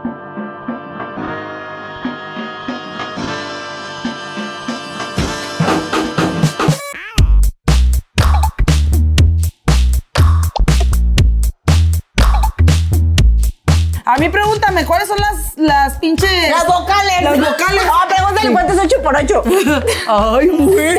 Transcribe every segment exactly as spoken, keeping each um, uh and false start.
A mí pregúntame, ¿cuáles son las, las pinches... Las vocales. Las vocales. Ah, pregúntale cuánto es ocho por ocho. Ay, güey.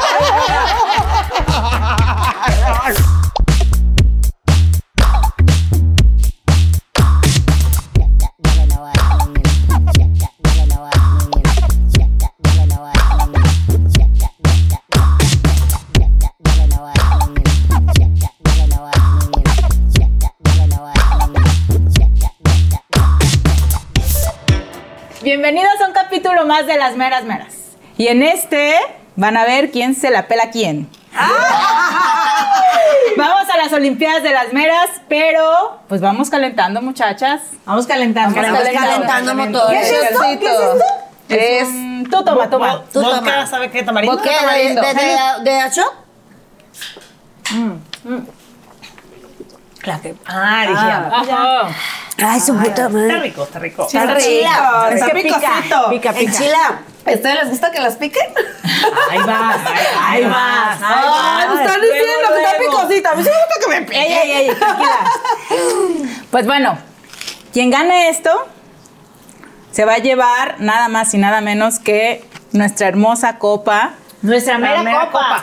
Bienvenidos a un capítulo más de Las Meras Meras. Y en este van a ver quién se la pela a quién. Vamos a las Olimpiadas de las Meras, pero pues vamos calentando, muchachas. Vamos calentando. Vamos Estamos calentando motores. ¿Qué es esto? ¿Qué es esto? Es... Tú toma, toma. Tú ¿Vodka? toma. ¿Sabe qué? ¿Tamarindo? ¿Qué? ¿De, de, de, de Acho? La que- Ah, dije. Ajá. Ay, su puta Está madre. rico, está rico. Está rico. Enchila. Está Es que pica, picosito. pica, pica. Enchila. ¿A ustedes les gusta que las piquen? Ahí vas, ahí, ahí vas. Ay, me están diciendo que está picosita. A mí sí me gusta que me piquen. Ey, ey, ey, tranquila. Pues bueno, quien gane esto se va a llevar nada más y nada menos que nuestra hermosa copa. Nuestra La mera copa.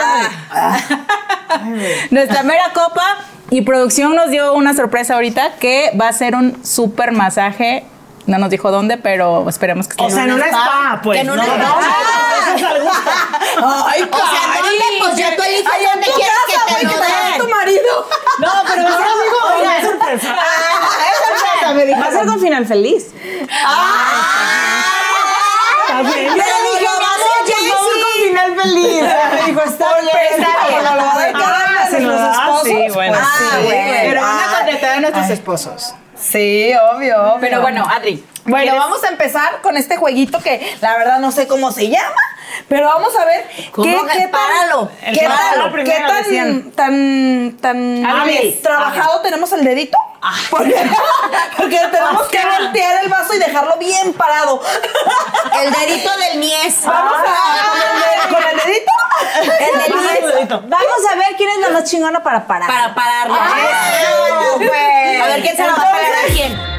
Nuestra mera copa. Y producción nos dio una sorpresa ahorita que va a ser un súper masaje. No nos dijo dónde, pero esperemos que esté O sea, en una spa, pues. Que en una no, spa. no, eso es algo. Ay, O sea, ¿dónde? Pues ya tú eliges Ay, en dónde tu quieres casa, que güey, te que lo te haga den. tu marido. No, pero es amigo. Oigan. Es sorpresa. Ah, es sorpresa, me dijo. Va a ser con final feliz. Está bien. Le dije, vamos, Jessy. Con final feliz. Me dijo, está bien, está bien. Lo va a declarar a si lo nuestros das, esposos. sí, bueno, Pues, sí. ah, bueno. Pero van a Ah, contratar a nuestros esposos. Sí, obvio, obvio. Pero bueno, Adri. Bueno, ¿quieres? vamos a empezar con este jueguito que la verdad no sé cómo se llama, pero vamos a ver ¿Cómo qué, que? qué tan, Páralo. El qué que páralo tan, primero, qué tan, decían. tan, tan Hábil. trabajado tenemos el dedito. Porque, porque tenemos que voltear el vaso y dejarlo bien parado. El dedito del mies. Vamos a con el, con el dedito. El del Baja tu mies. dedito. Vamos a ver quién es la más chingona para parar. Para pararla. Eso, pues. A ver quién se la va a parar a quién.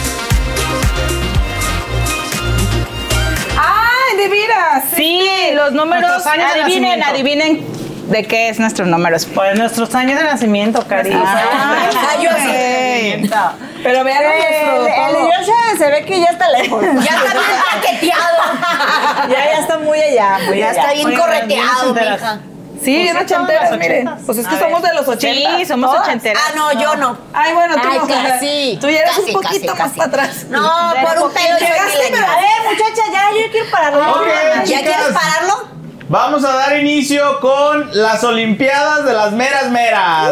¡Ay, de veras! Sí, los números. Nuestros años de Adivinen, nacimiento. adivinen de qué es nuestros números. Pues nuestros años de nacimiento, Cari. Ah, yo sí. Sí. Pero vean nuestro El todo. de Yoshua se ve que ya está lejos. Ya está bien paqueteado. Ya, ya está muy allá, muy Ya allá. está bien Oigan, correteado, bien mija. Sí, bien Pues sí, ochenteras, todas las miren. ochentas. Pues es que A somos ver. de los ochentas. Sí, somos todas. ochenteras. Ah, no, yo no. Ay, bueno, tú Ay, no. casi. Tú ya eres Casi, un poquito casi, más casi. para atrás. No, por un pelo soy Llegaste, milenial. pero- A ver, muchacha, ya, yo quiero pararlo. Ok, ¿Ya chicas. quieres pararlo? Vamos a dar inicio con las Olimpiadas de las Meras Meras.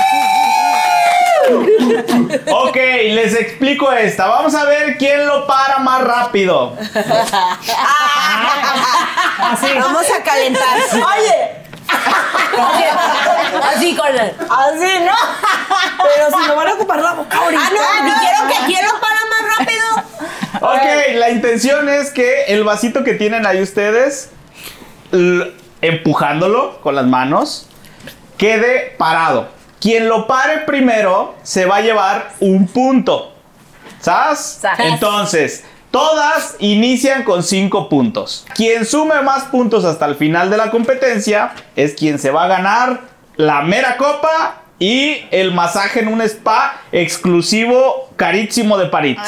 Ok, les explico esta. Vamos a ver quién lo para más rápido. Así. Vamos a calentar. Oye, Así con el. así no. Pero si me van a ocupar la boca ahorita. Ah, no, dijeron que quién lo para más rápido. Ok, la intención es que el vasito que tienen ahí ustedes, l- empujándolo con las manos, quede parado. Quien lo pare primero se va a llevar un punto. ¿Sabes? Sas. Entonces, todas inician con cinco puntos. Quien sume más puntos hasta el final de la competencia es quien se va a ganar la mera copa y el masaje en un spa exclusivo carísimo de París.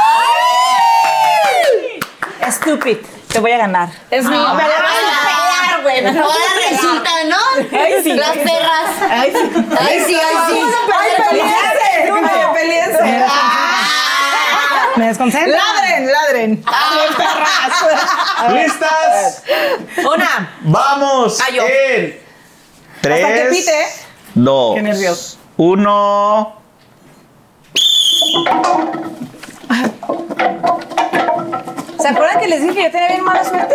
Stupid. Te voy a ganar. Es mi. Me la van a pegar, güey. Ahora resulta, ¿no? Ay, sí. Las perras. Ay, sí. Ay, sí, ay, sí. ¡Ay, peleense! ¡Ay, peleense! Me desconcentro. ¡Ladren, ladren! ¿Listas? Una. Vamos Ah, yo. en tres, Hasta que pite. dos, Qué nervios. uno. ¿Se acuerdan que les dije que yo tenía bien mala suerte?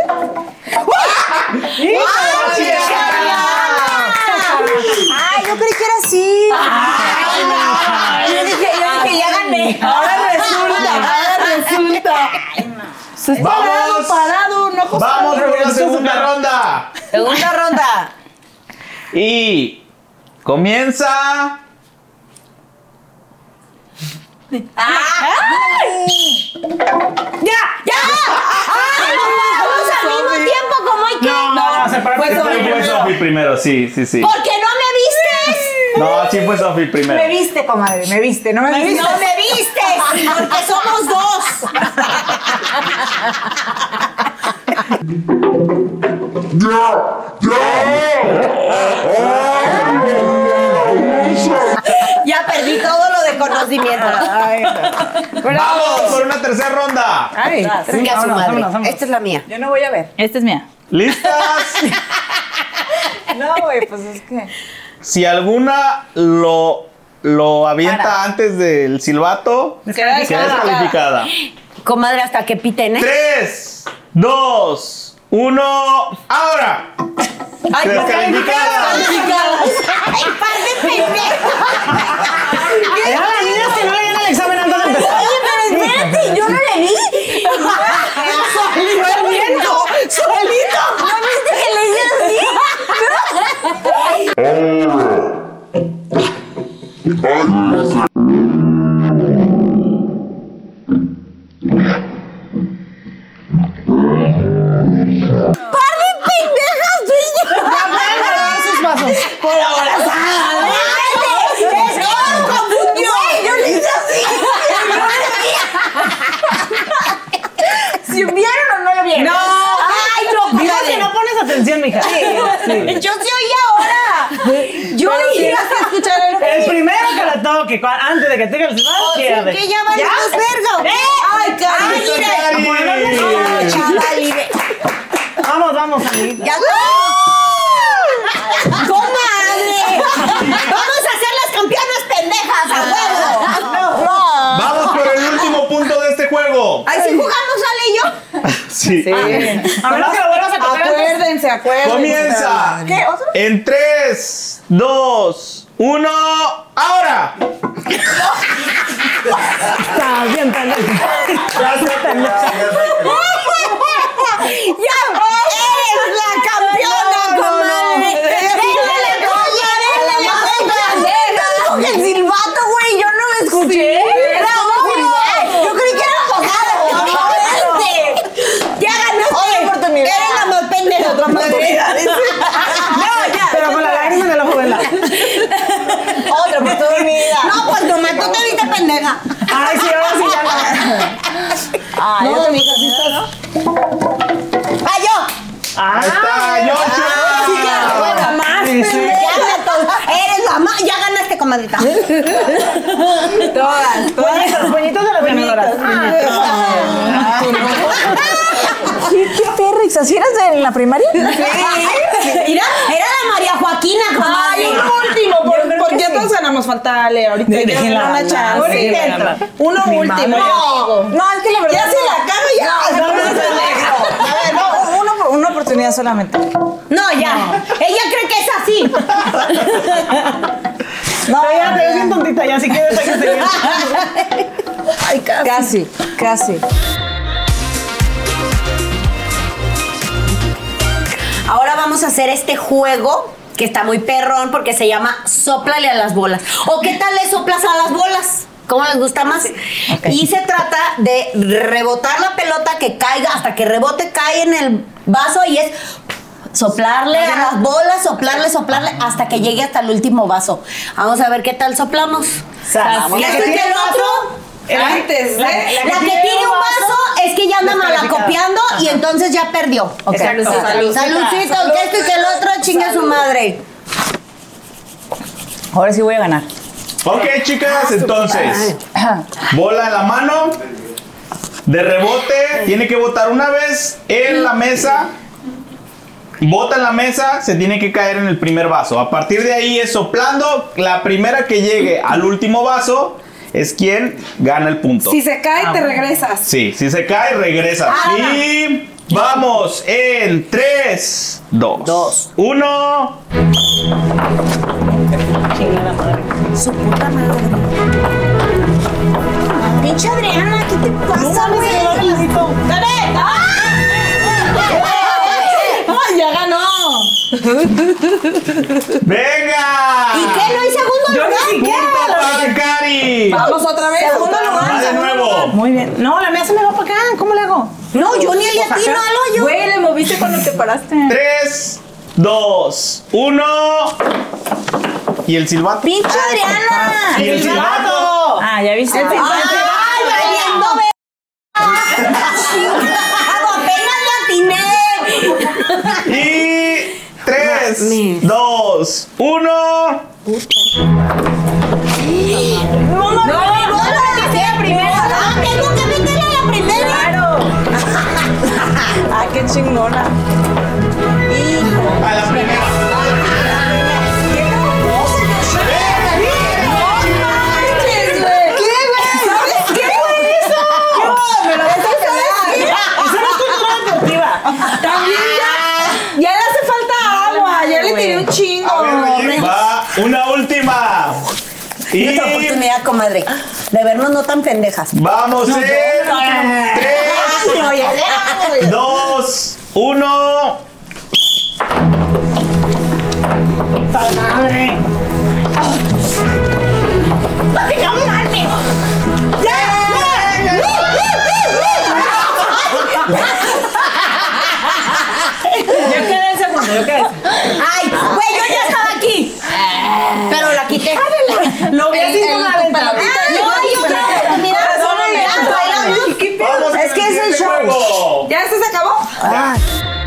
¡Ay, yo creí que era así! Yo dije, yo dije, ya gané. Ahora resulta. Pues Vamos. Parado, parado, no acostado. Vamos por la segunda ronda. Segunda ronda. Y comienza. ¡Ya! ¡Ya! ¡Ay, vamos al mismo tiempo como hay que! No, no, se para Pues, primero. Sí, fue Sofi primero, sí, sí, sí. ¿Por qué no me vistes? No, sí fue Sofi primero. Me viste, comadre, me viste, no me viste. No me vistes, porque somos dos. Ya perdí todo lo de conocimiento. Vamos por una tercera ronda. Ay, Venga, su vámonos, madre. vámonos, vámonos. Esta es la mía. yo no voy a ver. Esta es mía. ¿Listas? No, güey, pues es que. Si alguna lo, lo avienta Para. antes del silbato, queda descalificada. Comadre, hasta que piten, ¿eh? Tres, dos, uno, ahora. ¡Ay, Descalificada. ¡Ay, par de pendejos! Eran las niñas que no leían el examen antes de empezar. Oye, pero espérate, yo no le vi. ¡Fue el viento! ¡Solito! ¿No viste que le hice así? ¡Par de pendejas, tú y yo! Esos vasos. ¡Es que me confundió! ¡Yo le hice así! ¿Si vieron o no lo vieron? ¡No! ¡Ay, no! Digo comadre. que no pones atención, mija. Yo sí oí ahora. Yo oí. escuchar el... El primero que la toque, cua- antes de que tenga el silbato, pierde. Que ya valimos verga, ¿o qué? ¡Ay, Cari! ¡Ay, Cari! mire! Vamos, vamos, amiguita. ¡Ya está! ¡Comadre! ¡Vamos a ser las campeonas pendejas! ¡A huevo! Vamos por el último punto de este juego. ¡Ay, si jugamos, Ale y yo! Sí. A menos que lo vuelvas a tocar. Acuérdense, acuérdense. Comienza. ¿Qué? ¿Otro? En tres, dos, uno, ahora. Está bien, pendejo. ¡Ya! ¡Eres la campeona, comadre! ¡Déjale la colla, déjale la colla! Con el silbato, güey, yo no lo escuché. Era obvio. Yo creí que era jugada. ¡No, este! ¡Ya ganaste! Otra oportunidad. Eres la más pendeja. Otra oportunidad. No, ya. Pero con la lágrima de la juventud. Otra oportunidad. No, pues nomás tú te viste pendeja. Ay, sí, ahora sí ya no. Ay, otra oportunidad. ¡Ah, yo! Ahí está, Yocho. Juega más. Sí, sí. Ya me to- Eres la más. Ya ganaste, comadrita. Todas, todas. Puñitos, puñitos de las ganadoras. ¿Qué perrix? ¿Así eras de la primaria? Mira, era la María Joaquina, Ay, comadre. un último, por- porque ya todos ganamos. Falta Ale, ahorita De- hay que darle déjenla una hablar, chance. déjenla Un hablar. intento. Uno último, yo digo. No, es que la verdad. Ya se la cago, ya. No, no, no, no, no. A ver, no, uno- una oportunidad solamente. No, ya. Ella cree que es así. No, Pero ya te ves bien tontita, ya si quieres hay que seguir. Ay, casi. casi, casi. Ahora vamos a hacer este juego que está muy perrón porque se llama Sóplale a las bolas. ¿O qué tal le soplas a las bolas? ¿Cómo les gusta más? Y se trata de rebotar la pelota que caiga hasta que rebote, cae en el vaso y es soplarle a las bolas, soplarle, soplarle hasta que llegue hasta el último vaso. Vamos a ver qué tal soplamos. Vamos. ¿Y esto y que el otro? Antes, La- ¿eh? La que tiene un vaso es que ya anda malacopiando y entonces ya perdió. Exacto. Salud. Saludcito, que esto y que el otro chingue a su madre. Ahora sí voy a ganar. Ok, chicas, entonces, bola en la mano, de rebote, tiene que botar una vez en la mesa, bota en la mesa, se tiene que caer en el primer vaso. A partir de ahí es soplando, la primera que llegue al último vaso es quien gana el punto. Si se cae, te regresas. Sí, si se cae, regresa. Y vamos en tres, dos, uno. Su puta madre. Pinche Adriana, ¿qué te pasa, güey? ¡Gané! ¡Ay, ya ganó! ¡Venga! ¿Y qué? ¿No hay segundo Yo lugar? ni siquiera. ¡Punto para Cari! Vamos otra vez. Segundo lugar. Va de nuevo. Muy bien. No, la mía se me va para acá. ¿Cómo le hago? No, yo ni el latino, lo yo. Güey, le moviste cuando te paraste. Tres, dos, uno. ¿Y el silbato? ¡Pinche Adriana! ¿Y el silbato? Ah, ya viste. ¡Ay, valiendo ver! ¡Chingado, apenas la atiné! Y tres, dos, uno. No, no, no, no, la primera. Ah, tengo que meterle a la primera. Claro. Ah, qué chingona. A la primera. También ya. Ya le hace falta agua. Ya le tiré un chingo. A ver, oye, va una última. Y Otra oportunidad, comadre, de vernos no tan pendejas. vamos en tres, dos, uno. Yo quedé en segundo, yo quedé. Ay, güey, yo ya estaba aquí. Pero la quité. Lo vi así con la ventana. No, yo otra oportunidad. Vamos Es con que es el siguiente show. juego. ¿Ya este se acabó?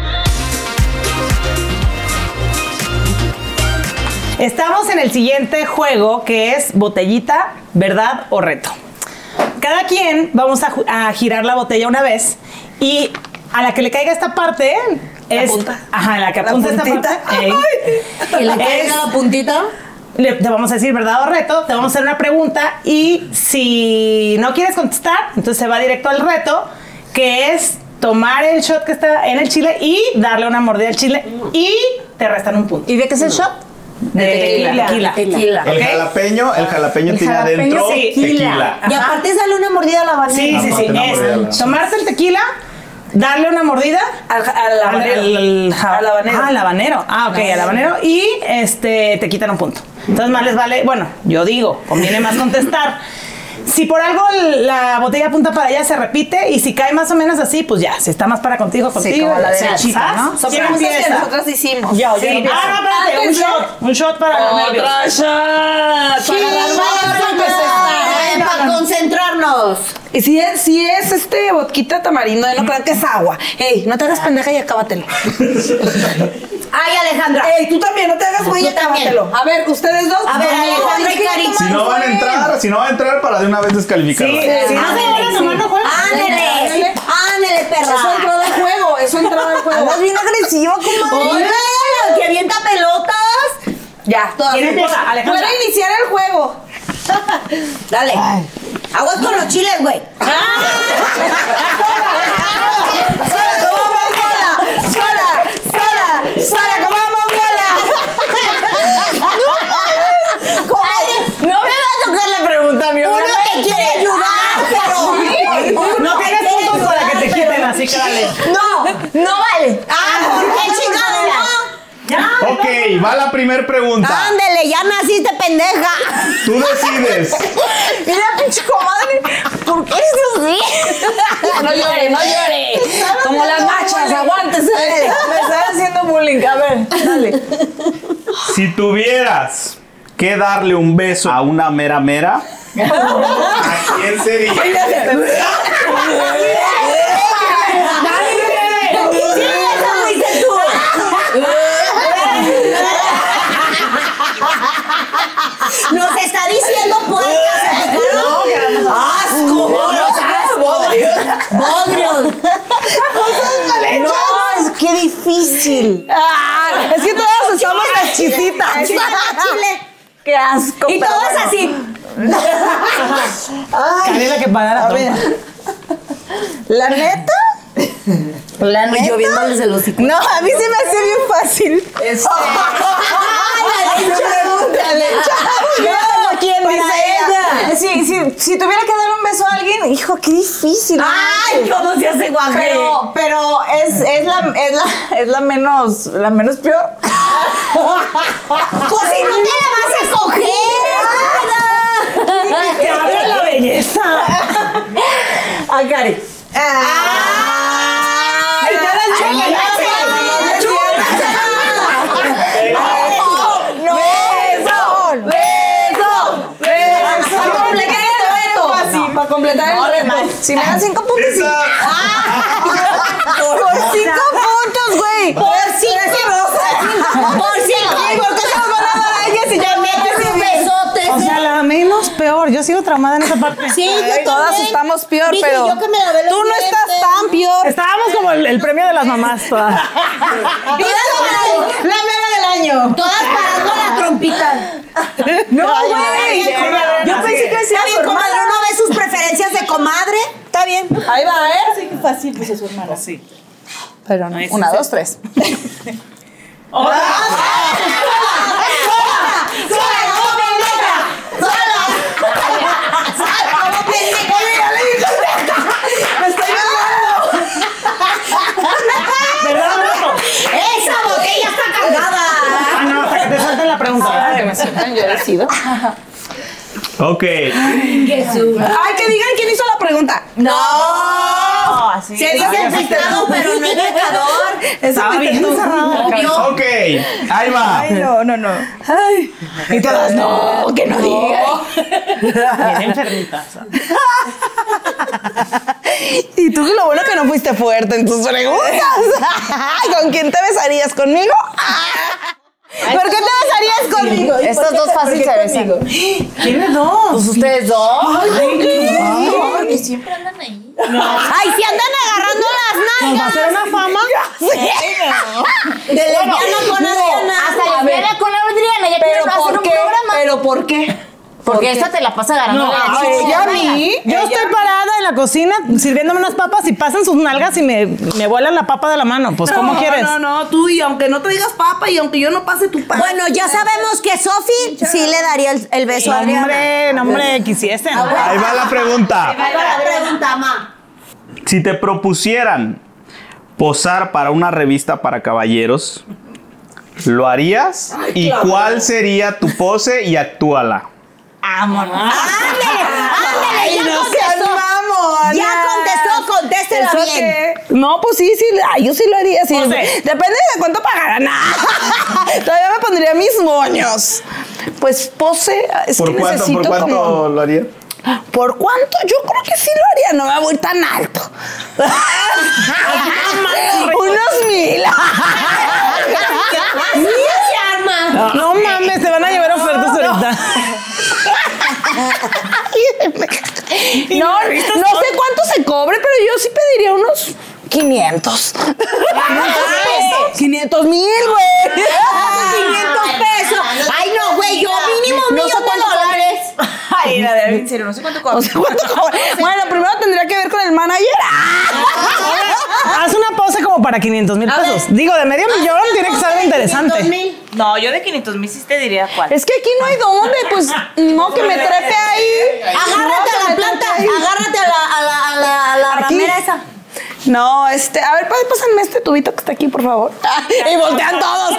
Estamos en el siguiente juego que es botellita, verdad o reto. Cada quien vamos a, ju- a girar la botella una vez y a la que le caiga esta parte es punta. ajá, la que La apunta esta puntita. parte. ey, ¿Y le es- caiga la puntita? le- te vamos a decir verdad o reto, te vamos a hacer una pregunta y si no quieres contestar, entonces se va directo al reto, que es tomar el shot que está en el chile y darle una mordida al chile y te restan un punto. ¿Y de qué es el shot? De tequila. Tequila. Tequila. El jalapeño, el jalapeño tiene jalapeño, adentro sí. tequila. Y aparte sale una mordida a la banana. Sí, sí, sí. Aparte, una mordida, Es ¿no? tomarse el tequila, darle una mordida Al, al habanero. al, al- ja- Al habanero. Ah, al habanero. Ah, ok, al habanero. Y este te quitan un punto. Entonces más les vale, bueno, yo digo, conviene más contestar. Si por algo la botella apunta para allá, se repite. Y si cae más o menos así, pues ya. Si está más para contigo, contigo. como la de se la chica, ¿sabes? ¿no? Son ¿Quién preguntas que empieza? nosotras hicimos. Yo, Sí. yo empiezo. Ah, no, espérate, un Antes de- shot. Un shot para los nervios. Otra shot. Sí, Para agarrar más para, empezar. para, para concentrarnos. Y si es, si es este vodquita tamarindo, no crean que es agua. Ey, no te hagas pendeja y acábatelo. Ay, Alejandra. Ey, tú también, no te hagas güey y Tú también. acábatelo. A ver, ustedes dos. A ver, No, Alejandra es y que Cari. ya Si no van a entrar, si no van a entrar para de una vez descalificarla. Sí, si no se Ándale, van a tomar, no juegan. Ándale, ándale, perra. Eso entró al juego, eso entró al juego. Andas bien agresiva, comadre. Hola, que avienta pelotas. Ya, todas. ¿Quién empieza? Alejandra. Puede iniciar el juego. Dale. Aguas con los chiles, güey. ¡Sola! ¡Sola! ¡Sola! ¡Comamos Comadre, no me va a tocar la pregunta, mi amor. Uno te quiere ayudar, pero... No tienes puntos para que te quiten, así que dale. No, no vale. Ah, ¿por qué chingado no? Ya. Ok, va la primera pregunta. Ándele, ya naciste pendeja. Tú decides. Mira, pinche comadre. ¿Por qué es así? No llore, no llore. Como las machas, aguántese. Me están haciendo bullying. A ver, dale. Si tuvieras que darle un beso a una mera mera, ¿a quién sería? Sí, esa fuiste tú. Nos está diciendo puertas. No, asco. Bodrios. No, es que difícil. Ah, es que todas usamos las chisitas. Chile. Qué asco. Y pero todo es bueno. así. Canela que pagar a A ver. ¿La neta? ¿La neta? Yo viéndoles el hocico. No, a mí se me hace bien fácil. Ay, la leche. Pregúntale. Yo como quien dice ella. Si, si, si tuviera que dar un beso a alguien, hijo, qué difícil. Ay, ¿cómo se hace guaje? Pero, pero es, es, la, es, la, es la menos, la menos peor. Pues si no te la vas a coger. ¡Te habla la belleza! A Cari. Ay, ya la chupa, ya No, beso, beso, beso. Para completar el reto. Así, para completar el reto. Si me dan cinco puntos. Esa. Por cinco puntos, güey. Por cinco. Por cinco. ¿Y por qué se los van a dar a ellas si ya metes un besote? O sea, la menos peor. Yo sigo traumada en esa parte. Sí, yo Todas también. estamos peor, Dije pero yo que me lavé los tú no dientes. estás tan peor. Estábamos como el, el premio de las mamás todas. Todas parando, La mera del año. todas parando la trompita. No, Ay, güey. ay, comadre. Yo pensé que decía Está bien, su comadre, hermana. uno ve sus preferencias de comadre. Está bien. Ahí va, ¿eh? Sí, qué fácil, pues es su hermana. Sí. Pero no. Una, dos, tres. Me estoy ¿Verdad, Roberto? Esa botella está cargada. Ah, no, hasta que te salten la pregunta. ¿verdad? que me sientan, yo decido. Ok. Ay, que digan quién hizo la pregunta. No. así. Se dice el pecado, pero no es pecador. Estaba bien cerrado. Obvio. Ok, ahí va. Ay, no, no, no. Ay. Y todas, no, que no digan. Bien enfermitas. Y tú, lo bueno que no fuiste fuerte en tus preguntas. ¿Con quién te besarías? ¿Conmigo? ¿Por qué te besarías conmigo? Estos dos fáciles se besan. ¿Quiénes dos? Pues ustedes dos. Que siempre andan ahí. Ay, si andan agarrando las ¿Nos va a nalgas. hacer una fama? De lesbiana con Adriana. Hasta lesbiana con Adriana. Ya ¿Pero quiero hacer por un qué? programa. ¿Pero por qué? Porque esta te la pasa agarrando No, la a chicha. ella a mí. Yo estoy parada en la cocina sirviéndome unas papas y pasan sus nalgas y me, me vuelan la papa de la mano. Pues, ¿cómo No, quieres? No, no, tú, y aunque no te digas papa y aunque yo no pase tu papa. Bueno, ya sabemos que Sofi sí le daría el, el beso a Adriana. Hombre, no, hombre, quisiesen. Ahí va la pregunta. Ahí va la pregunta, ma. Si te propusieran posar para una revista para caballeros, ¿lo harías? ¿Y cuál sería tu pose y actúala? ¡Ándale! ¡Ándale! Ya no seas contestó. mamona. Ya contestó, contéstela ¿Eso bien. qué? No, pues sí, sí, ay, yo sí lo haría. Sí. Pose. Depende de cuánto pagaran. Todavía me pondría mis moños. Pues pose, es ¿Por que cuánto, necesito por cuánto como... lo harías? ¿Por cuánto? Yo creo que sí lo haría, no me voy tan alto. Unos mil. No mames, te van a llevar ofertas ahorita. No, no sé cuánto se cobre, pero yo sí pediría unos quinientos. quinientos mil, güey. quinientos pesos. Ay, no, güey, yo mínimo un No sé millón de cuánto dólares. Ay, la de en serio, no sé cuánto O cobra. sea, ¿cuánto cobra? Bueno, primero tendría que ver con el manager. Haz una pose como para quinientos mil pesos. Digo, de medio millón tiene que ser algo interesante. No, yo de quinientos mil sí te diría cuál. Es que aquí no hay dónde, pues, ni modo que me trepe ahí. Agárrate a la planta, agárrate a la, a la, a la, a la Aquí. ramera esa. No, este, a ver, pá- pásame este tubito que está aquí, por favor. Y voltean todos.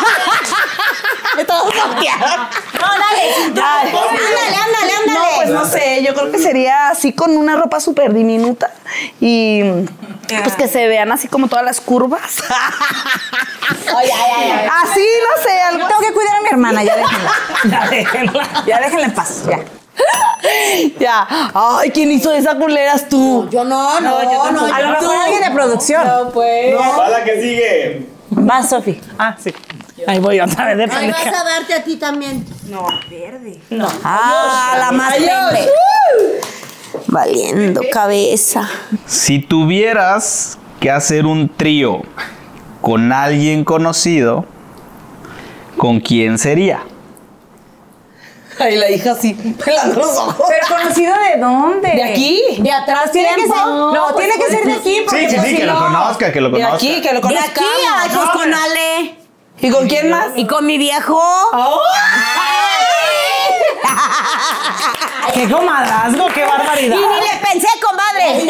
Y todos voltearon. No, dale. Ay. Ándale, ándale, ándale. No, pues no sé, yo creo que sería así con una ropa súper diminuta y pues que se vean así como todas las curvas. Ay, ay, ay, ay. Así, no sé, algo. Tengo que cuidar a mi hermana, ya déjenla. Ya déjenla. Ya déjenla en paz, ya. Ya. Ay, ¿quién hizo esa culeras tú? Yo no, no, no. no, A lo mejor alguien de producción. No, pues. Va la que sigue. Va, Sofi. Ah, sí. Ahí voy otra vez de Ahí vas pendeja. a darte a ti también. No, verde. Ah, la más pende. Valiendo cabeza. Si tuvieras que hacer un trío con alguien conocido, ¿con quién sería? Ay, la hija así, pelando los ojos. ¿Pero conocido de dónde? ¿De aquí? ¿De atrás tiene que ser? No, tiene que ser de aquí. porque Sí, sí, pues sí, si que lo no- conozca, que lo De conozca. aquí, que lo De aquí, conozcamos. ay, pues con Ale. ¿Y con quién más? Y con mi viejo. ¡Qué comadrazgo! ¡Qué barbaridad! Y ni le pensé, comadre.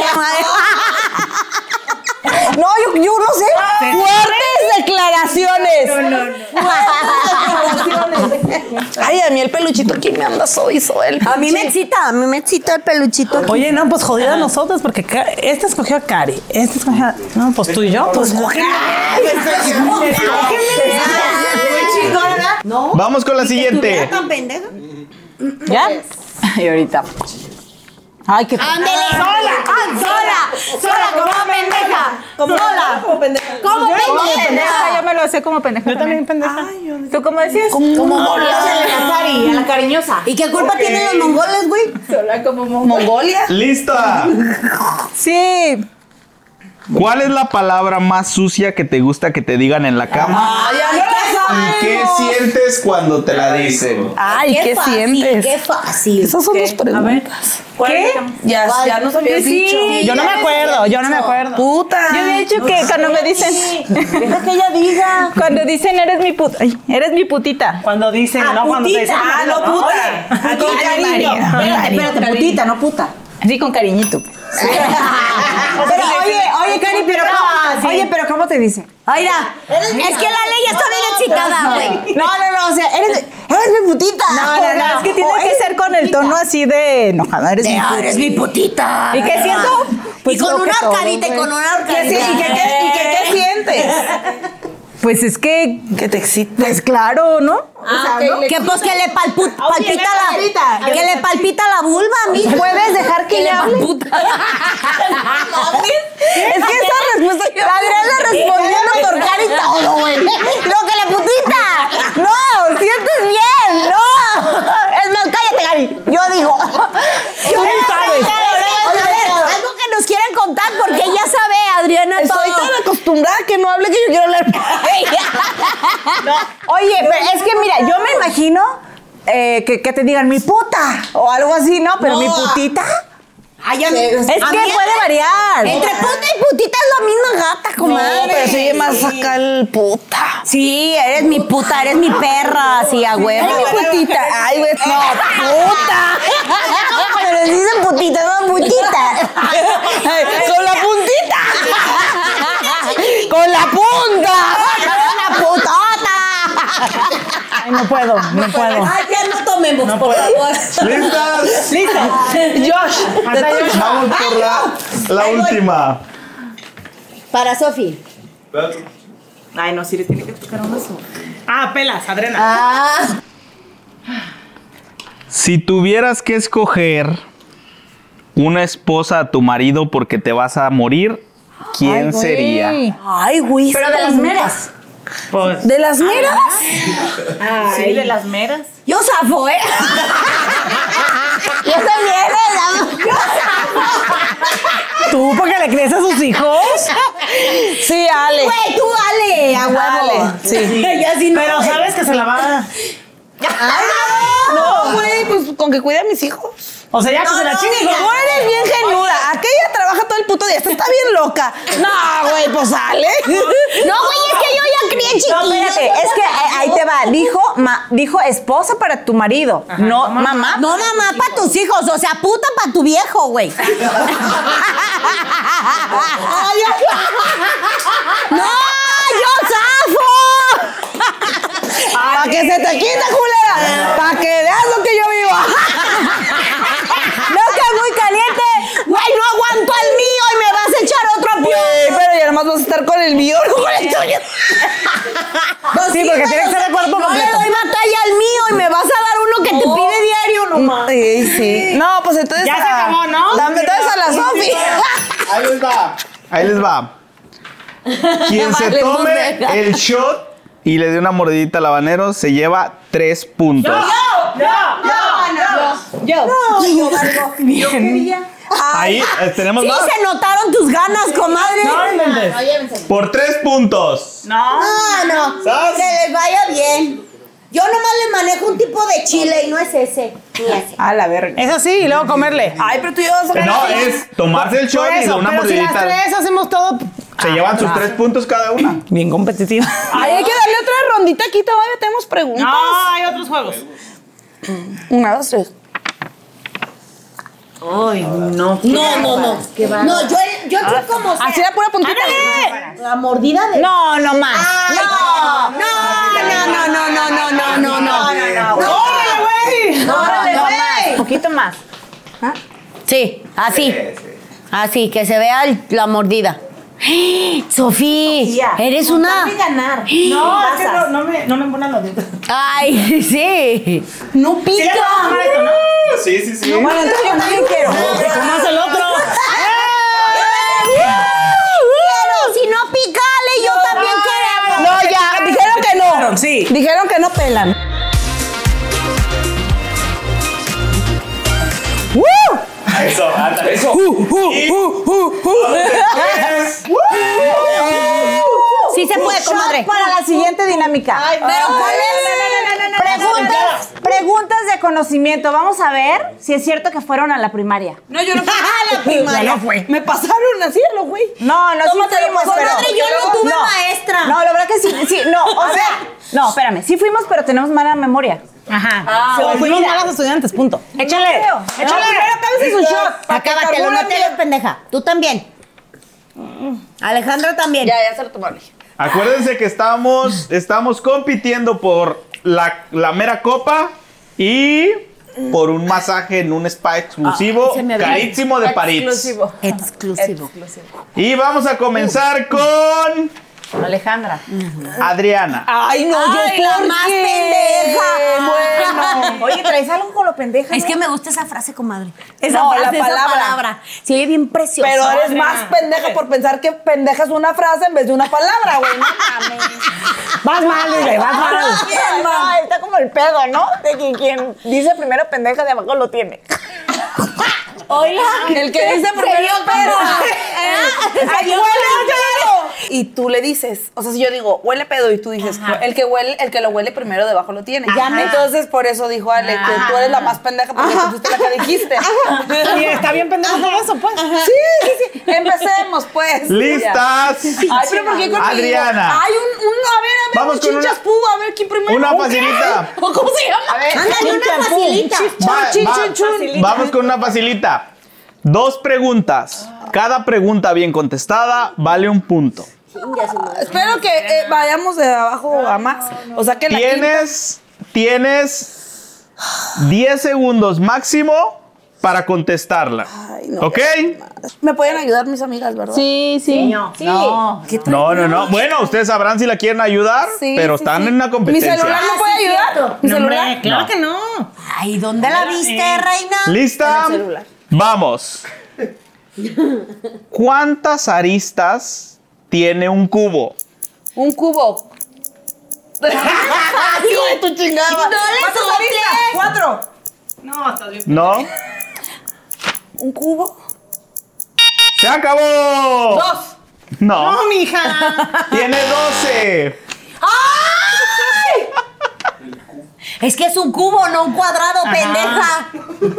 No, yo, yo no sé. Fuertes declaraciones. No, no, no. Ay, a mí el peluchito, ¿quién me anda soy, soy? A mí me excita, a mí me excita el peluchito. Oye, no, pues jodida a nosotros, porque Ca- este escogió a Cari, este escogió a... No, pues tú y yo, pues escógeme. No. Vamos con la siguiente. ¿Tan pendeja? ¿Ya? Y ahorita. Ay, qué Ándele. Sola, sola, sola, como pendeja. Sola. Como pendeja. Como pendeja. pendeja. Yo me lo sé como pendeja. Yo también, pendeja. ¿Tú cómo decías? Como a la Cari, a la cariñosa. ¿Y qué culpa tienen los mongoles, güey? Sola como ¿Mongolia? ¡Lista! Sí. ¿Cuál es la palabra más sucia que te gusta que te digan en la cama? Ay, ¿qué ¿Y qué sientes cuando te la dicen? Ay, ¿qué, fácil, sientes? Qué fácil. Esas son las preguntas. ¿Qué? Ya, ya nos habías Sí. dicho. Yo no me acuerdo, yo no me acuerdo. Puta. Yo había dicho que cuando me dicen. Deja que ella diga. Cuando dicen eres mi puta. Ay, eres mi putita. Cuando dicen, Ah, no, cuando te putita. dicen... Ah, no, puta. Con Con cariño. Espérate, espérate, putita, no puta. Así con cariñito. Pero oye, oye, Cari, pero ¿cómo? Oye, pero ¿cómo te dicen? Oiga, es que la ley está bien excitada, güey. No, no, no, o sea, eres, eres mi putita. No, no, no, es que tiene O que eres ser con el tono así de enojada. Eres mi Ah, puta. eres mi putita. ¿Y qué siento? Y con lo que una todos, arcadita, y güey. con una ¿Qué, sí, arcadita. ¿Y qué, qué, y qué, qué sientes? Pues es que, Que te excita. pues claro, ¿no? Ah, que pues que le palpu- palpita la que le palpita la vulva a mí. ¿Puedes dejar que le hable? palputa. Es que esa respuesta. La Adriana respondiendo por cara y todo, güey. Lo que le putita. No, sientes bien, no. Es más, cállate, Gary. Yo digo. Yo Tú sabes. Oye, a ver, algo que nos quieren contar porque ella sabe, Adriana, Estoy todo. tan acostumbrada que no hable que yo quiero hablar. Oye, pero es que mira, yo me imagino eh, que, que te digan mi puta o algo así, ¿no? Pero No. mi putita. Ay, a mí- Es a que mí- puede variar. Entre puta y putita es la misma gata, comadre. No, pero se oye más acá el puta. Sí, eres mi puta, eres mi perra, así a huevo. Ay, mi putita. Ay, güey, no, puta. Pero dicen putita, no putita. Ay, con la puntita. Con la punta. ¡La putota! Ay, no puedo, no puedo. Ay, ya no tomemos, por favor. ¿Listas? Listo. Josh, Hasta yo. Vamos por la, la Ahí voy. última. Para Sofi. Ay, no, sí le tiene que tocar una sola. Ah, pelas, Adriana. Ah. Si tuvieras que escoger una esposa a tu marido porque te vas a morir, ¿quién sería? Ay, güey. Pero de las meras. Pues, ¿De las meras? Sí, de las meras. Yo zafo, ¿eh? Yo también, ¿eh? ¿tú porque le crees a sus hijos? Sí, Ale. Güey, tú dale, a huevo. Dale, sí. Ya sí no. Pero sabes que se la va a... No, güey, pues con que cuide a mis hijos. O sea, ya que se la chingue. Tú eres bien genuda. Aquella trabaja todo el puto día. Esta está bien loca. No, güey, pues sale. No, güey, es que yo ya crié chiquillos. No, espérate, es que eh, ahí te va. Dijo, ma- dijo esposa para tu marido, no mamá. No, mamá, para tus hijos. O sea, puta para tu viejo, güey. ¡No! ¡Yo zafo! Para que se te quite, culera. Para que veas lo que yo vivo. No, que es muy caliente. Güey, no aguanto el mío y me vas a echar otro a pie. Güey, pero ya nomás vas a estar con el mío, no con el tuyo. Sí, porque tiene que ser de cuerpo No le completo. doy batalla al mío y me vas a dar uno que te pide diario nomás. Sí, sí. No, pues entonces. Ya se a- acabó, ¿no? Dame entonces a la Sofi. Ahí les va. Ahí les va. Quien se Vale, tome verga. el shot y le dé una mordidita al habanero se lleva tres puntos. Yo. Yo quería. Ahí eh, tenemos Sí, más. se notaron tus ganas, comadre. No inventes. Por tres puntos. No. No, no. ¿Sabes? Que les vaya bien. Yo nomás le manejo un tipo de chile y no es ese. Ni ese. A la verga. Eso sí, y luego comerle. Ay, pero tú llevas a No, es tomarse el shot Por y de eso, una pero si las mordidita. tres hacemos todo... Se llevan sus tres puntos cada una. Bien competitiva. Ay, hay que darle otra rondita aquí. Todavía tenemos preguntas. No, hay otros juegos. Una, dos, tres. Ay, no. No, no, no. No, yo, yo creo como sea. Así la pura puntita. La mordida de. No, no más. Ay, no, no, no, no, no, no, no, no, no, no, no, no. ¡Órale, güey! No, órale, no güey. más. Poquito más. Sí, así. Así, que se vea el- la mordida. Sofía, eres una. ganar. No, es que no, no me, no me embonan los dientes. Ay, sí. No Sí, pica. le puedo tomar esto, ¿no? Sí, sí, sí. Bueno, entonces yo también quiero. ¿Cómo más el otro? Pero si no picale, yo también quiero. No, ya, dijeron que no. Sí. Dijeron que no pelan. Eso, anda, eso. Y- Sí se puede, comadre. Para la siguiente dinámica. Pero ¿cuál es? Preguntas, preguntas de conocimiento. Vamos a ver si es cierto que fueron a la primaria. No, yo no fui. La primaria. No fue. Me pasaron así, lo güey. No, no, sí Tómatelo, fuimos, pues, pero... comadre, yo no tuve maestra. No, la verdad que sí, sí, no, o sea... No, espérame, sí fuimos, pero tenemos mala memoria. Ajá. Ah, Se bueno. fuimos malas estudiantes, punto. Échale, No, primero acábese su shot. para que Acábatelo, carbure no te bien. hagas pendeja. Tú también. Alejandra también. Ya, ya se lo tomaron. Acuérdense que estamos, estamos compitiendo por la, la mera copa y por un masaje en un spa exclusivo, se me había- carísimo de París. Exclusivo. Exclusivo. Y vamos a comenzar con Alejandra. Adriana. Ay, no, yo Ay, la ¿por más qué? pendeja. Bueno. Oye, ¿traes algo con lo pendeja? Es no? que me gusta esa frase, comadre. Esa No, frase, la esa palabra. palabra. Se oye bien preciosa. Pero eres más pendeja por pensar que pendeja es una frase en vez de una palabra, güey. No mames. Vas mal, dile, vas mal. Ay, no, está como el pedo, ¿no? De que quien dice primero pendeja de abajo lo tiene. Oiga, El que dice primero dio pedo. como- Eh, ay, huele pedo. Y tú le dices, o sea, si yo digo, huele pedo, y tú dices, el que huele, el que lo huele primero debajo lo tiene. Ajá. Entonces, por eso dijo Ale, que tú eres la más pendeja porque tú fuiste la que dijiste. Y está bien pendejo todo eso, pues. Sí, sí, sí. Empecemos, pues. ¿Listas? Ay, pero ¿por qué conmigo? Adriana. Ay, un, un, a ver, a ver, Vamos un con una- chinchaspú, a ver quién primero. Una ¿O qué? facilita. ¿O cómo se llama? A ver, Ándale, una facilita. Va- Chin, va- chin, chin. Vamos con una facilita. Dos preguntas. Cada pregunta bien contestada vale un punto. Espero que eh, vayamos de abajo a más. O sea que la Tienes, tienes diez segundos máximo para contestarla. Ay, no. ¿Ok? quinta- Me pueden ayudar mis amigas, ¿verdad? Sí, sí. No. No. ¿Qué trae? No, no, no. Bueno, ustedes sabrán si la quieren ayudar, Sí, pero sí, están sí. en una competencia. ¿Mi celular no puede Ah, sí, ayudar? cierto. ¿Mi No, hombre, celular? claro No. que no. Ay, ¿dónde la viste, reina? ¿Lista? En el celular. Vamos. ¿Cuántas aristas tiene un cubo? Un cubo. Hijo de tu chingada. No le ¿Cuántas soples. aristas? Cuatro. No, estás bien. ¿No? ¿Un cubo? ¡Se acabó! Dos. No. No, mija. Tiene doce. Es que es un cubo, no un cuadrado, pendeja.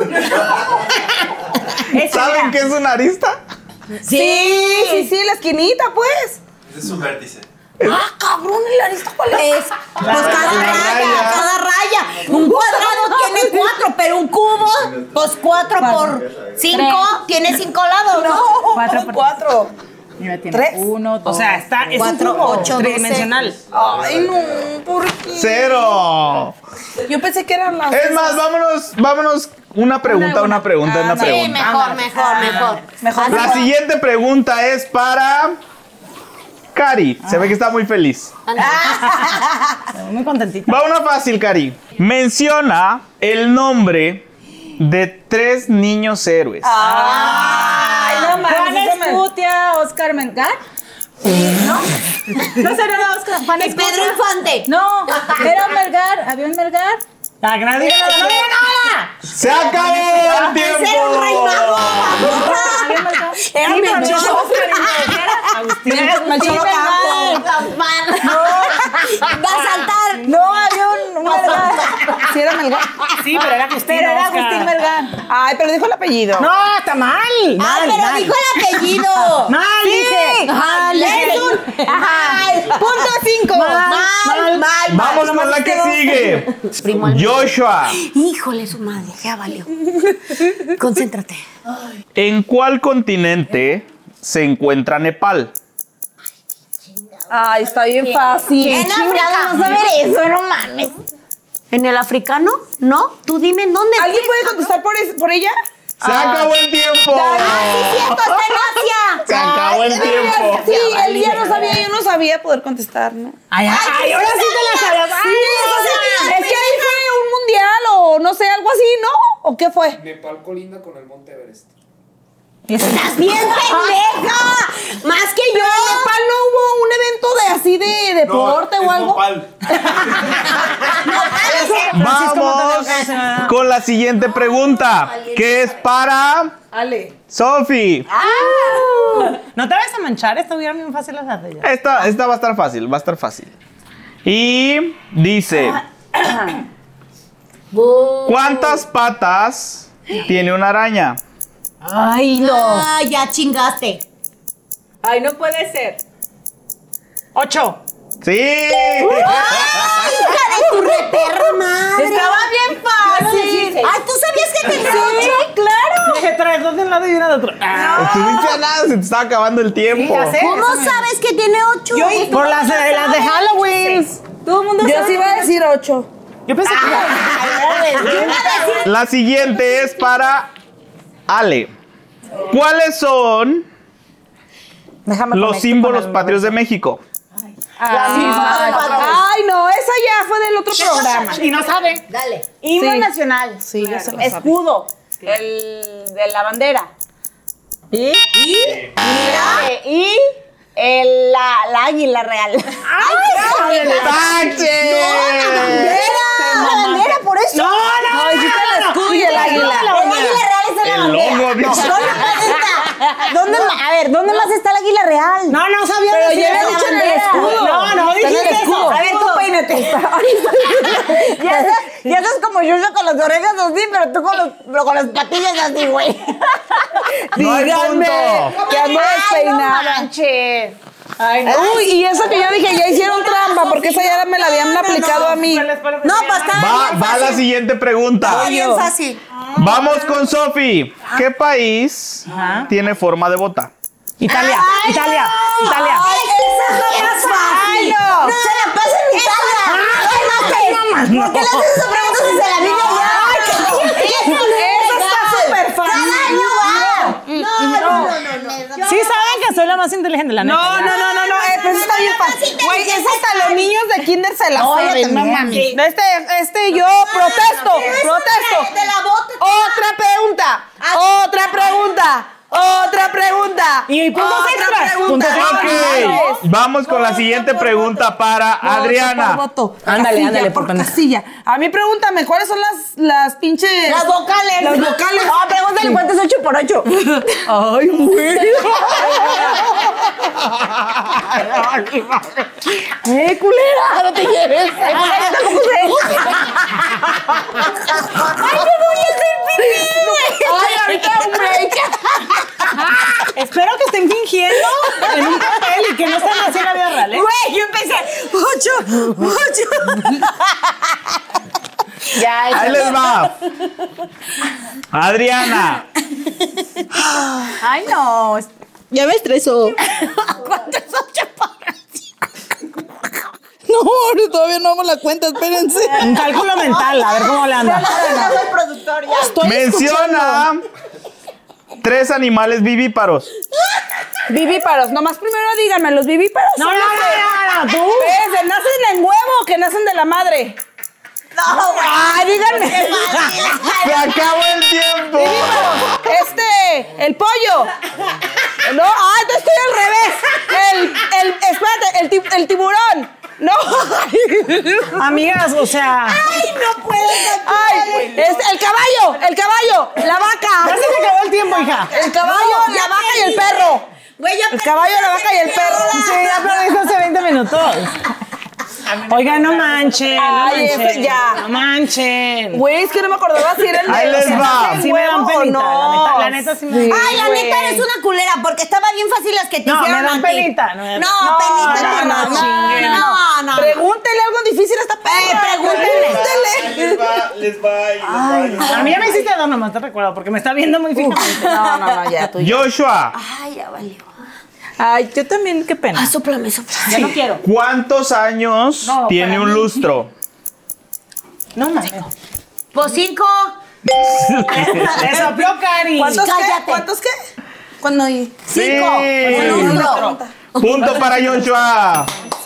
¿Saben qué es una arista? Sí, sí, sí, la esquinita, pues. Ese es un vértice. Ah, cabrón, ¿y la arista cuál es? Es, pues cada la raya, raya. cada raya. Un cuadrado tiene cuatro, pero un cubo, pues cuatro por cinco, tiene cinco lados, ¿no? Cuatro por- Cuatro. Mira, tiene Tres. uno, dos. O sea, está, es Cuatro, un cubo ocho, doce. tridimensional. Ay, no, ¿por qué? Cero. Yo pensé que eran las. Es más, vámonos, vámonos. Una pregunta, una pregunta, una Sí, pregunta. mejor, mejor, mejor. Mejor. La siguiente pregunta es para Cari. Se ve que está muy feliz. Muy contentita. Va una fácil, Cari. Menciona el nombre de tres niños héroes. Ay, no Juan mames. eso me- Escutia, Oscar Melgar. ¿No? ¿No será Oscar? Juan Y Pedro Infante. No, era Melgar, había un Melgar. La gran diga nada, no diga nada. ¡Se acabó el tiempo! Ese era un rey mago. Había Melgar. Era Sí, mi pero chavo. Agustín. Melchor Ocampo. Va a saltar. No, había un Melgar. Sí, era Melgar. Sí, pero era Agustín. Pero era Oscar. Agustín Melgar. Ay, pero dijo el apellido. No, está mal. Ay, Mal, pero mal. dijo el apellido. Mal, dije. Mal, es un- Ay, Punto cinco. Mal, mal, mal. Vamos con la que sigue. Joshua. Híjole, su madre, ya valió. Concéntrate. ¿En cuál continente se encuentra Nepal? Ay, está bien fácil. En África. No saber eso, no mames. ¿En el africano? ¿No? Tú dime en dónde. ¿Alguien puede contestar por, es- por ella? ¡Se acabó el tiempo! ¡Ay, sí, cierto! ¡Está en Asia! ¡Se acabó el tiempo! Sí, él ya no sabía, yo no sabía poder contestar, ¿no? Ay, ay, ay, ahora sí te la sabías. Sí, es que ahí fue un mundial o no sé, algo así, ¿no? ¿O qué fue? Nepal colinda con el Monte Everest. ¡Estás bien pendeja! ¡Más que yo! ¿En Nepal no hubo un evento de así de deporte o algo? Vamos con la siguiente pregunta, que es para Ale. Sofi. No te vayas a manchar, estuvieron bien fáciles las de ella. Esta, esta va a estar fácil, va a estar fácil. Y dice, ¿cuántas patas tiene una araña? Ay, no. ¡Ah, ya chingaste! Ay, no puede ser. Ocho. ¡Sí! ¡Ay, hija de tu reperra madre! Estaba bien fácil. ¡Ay, tú sabías que tenía ocho! claro. Dije tres, dos de un lado y una de otro. Estuviste a nada, se te estaba acabando el tiempo. ya sé. ¿Cómo sabes que tiene ocho? Por las de, las de Halloween. Todo el mundo Yo sí iba a decir ocho. Yo pensé que... La siguiente es para Ale. ¿Cuáles son Déjame los conecto símbolos con el- patrios de México? Ay, no, esa ya fue del otro programa. Y no saben. Dale. Himno Sí. nacional. Sí, ya se lo sabe. Escudo. El de la bandera. ¿Y? ¿Y? Mira. Y el, la, la águila real. ¡Ay! ¡Tache! ¡La bandera, por eso! No, no, No, dijiste el escudo y el águila. El águila real es de la El bandera. logo, dice. ¿Dónde más está? ¿Dónde ma- a ver, ¿dónde más está el águila real? No, no sabía Pero decir ya había eso. dicho en el escudo. No, no, Está en el dijiste eso. escudo. A ver, tú peínate. ya, estás, ya estás como yo con las orejas así, pero tú con, los, pero con las patillas así, güey. No hay Díganme punto. que ando Ay, no despeinada. manches. Uy, y eso que yo dije, ya hicieron trampa, porque esa ya me la habían aplicado a mí. No, pues estaba Va, bien va fácil. la siguiente pregunta. Estaba bien fácil. Vamos con Sofi. ¿Qué país tiene forma de bota? Italia, Italia, Italia. Ay, esa es la más fácil. no. Se la pasa en Italia. Ay, no, ¿por qué le haces esa pregunta si se la vive allá? Ay, Eso está súper Cada fácil. año va. No, no, no, no. Sí saben que soy la más inteligente, la neta. No, no, no, no, no, eh, pero eso está bien fácil. Güey, es hasta los niños de kinder se la saben, no mames. Este, este, yo protesto, protesto. De la bota. Otra pregunta, otra pregunta, otra pregunta. Y puntos otra extras, pregunta. puntos Ok, vamos con la siguiente pregunta para Adriana. Voto. Ándale, Casilla ándale, por por pendeja. casilla. A mí pregúntame, ¿cuáles son las, las pinches... Las vocales. Las vocales. No, pregúntale cuánto es ocho por ocho. Ay, güey. ¡Eh, culera! ¡No te lleves! Ay, tampoco sé. Ay, yo voy a hacer pipí, güey. ¡Ay, ahorita un break! Espero que estén fingiendo en un papel y que no estén así en la vida real, ¿eh? Güey, yo empecé. Ocho, ocho. Ya, Ahí les va. Adriana. Ay, no. Ya me estresó. ¿Cuánto es ocho por ocho? No, todavía no hago la cuenta, espérense. Un cálculo mental, a ver cómo le anda. Soy el productor ya. Estoy Menciona tres animales vivíparos. Vivíparos, nomás primero díganme, ¿los vivíparos No, son no, los que- no, no, no, tú. Espérense, ¿nacen en huevo o que nacen de la madre? No, güey. ¡Ay, díganme! ¡Se acabó el tiempo! Este, el pollo. No, ah, entonces estoy al revés. El, el, espérate, el, ti- el tiburón. No. Amigas, o sea, Ay, no puedes. Ay, este, el caballo, el caballo, la ya vaca. se te acabó el tiempo, hija. El caballo, la vaca y el perro. Güey, ya El caballo, la vaca y el perro. Sí, ya perdiste hace veinte minutos. Oigan, no manchen. No Ay, ese manchen. ya. No manchen. Güey, es que no me acordaba si era el de Ahí les va. Sí me dan penita, la neta, la neta sí me dan. Ay, la güey. neta eres una culera, porque estaba bien fácil las que te No, hicieron me dan a ti. penita, no me dan- No, No, penita, no, tú no, no, chinguen. no, no. Pregúntele algo difícil a esta perra. pregúntele. Les va, les va y les va. A mí ya me hiciste dos nomás, te recuerdo, porque me está viendo muy fijamente. No, no, no, ya tú. Joshua, Ay, ya valió. Ay, yo también, qué pena. Ah, sóplame, sóplame. Ya no quiero. ¿cuántos años No, tiene para un mí. lustro? No mames. Pues cinco. Le sopló Cari. ¿Cuántos qué? Cállate. ¿Cuántos qué? Cuando hay... Cinco. Sí. Un lustro. Punto para Joshua.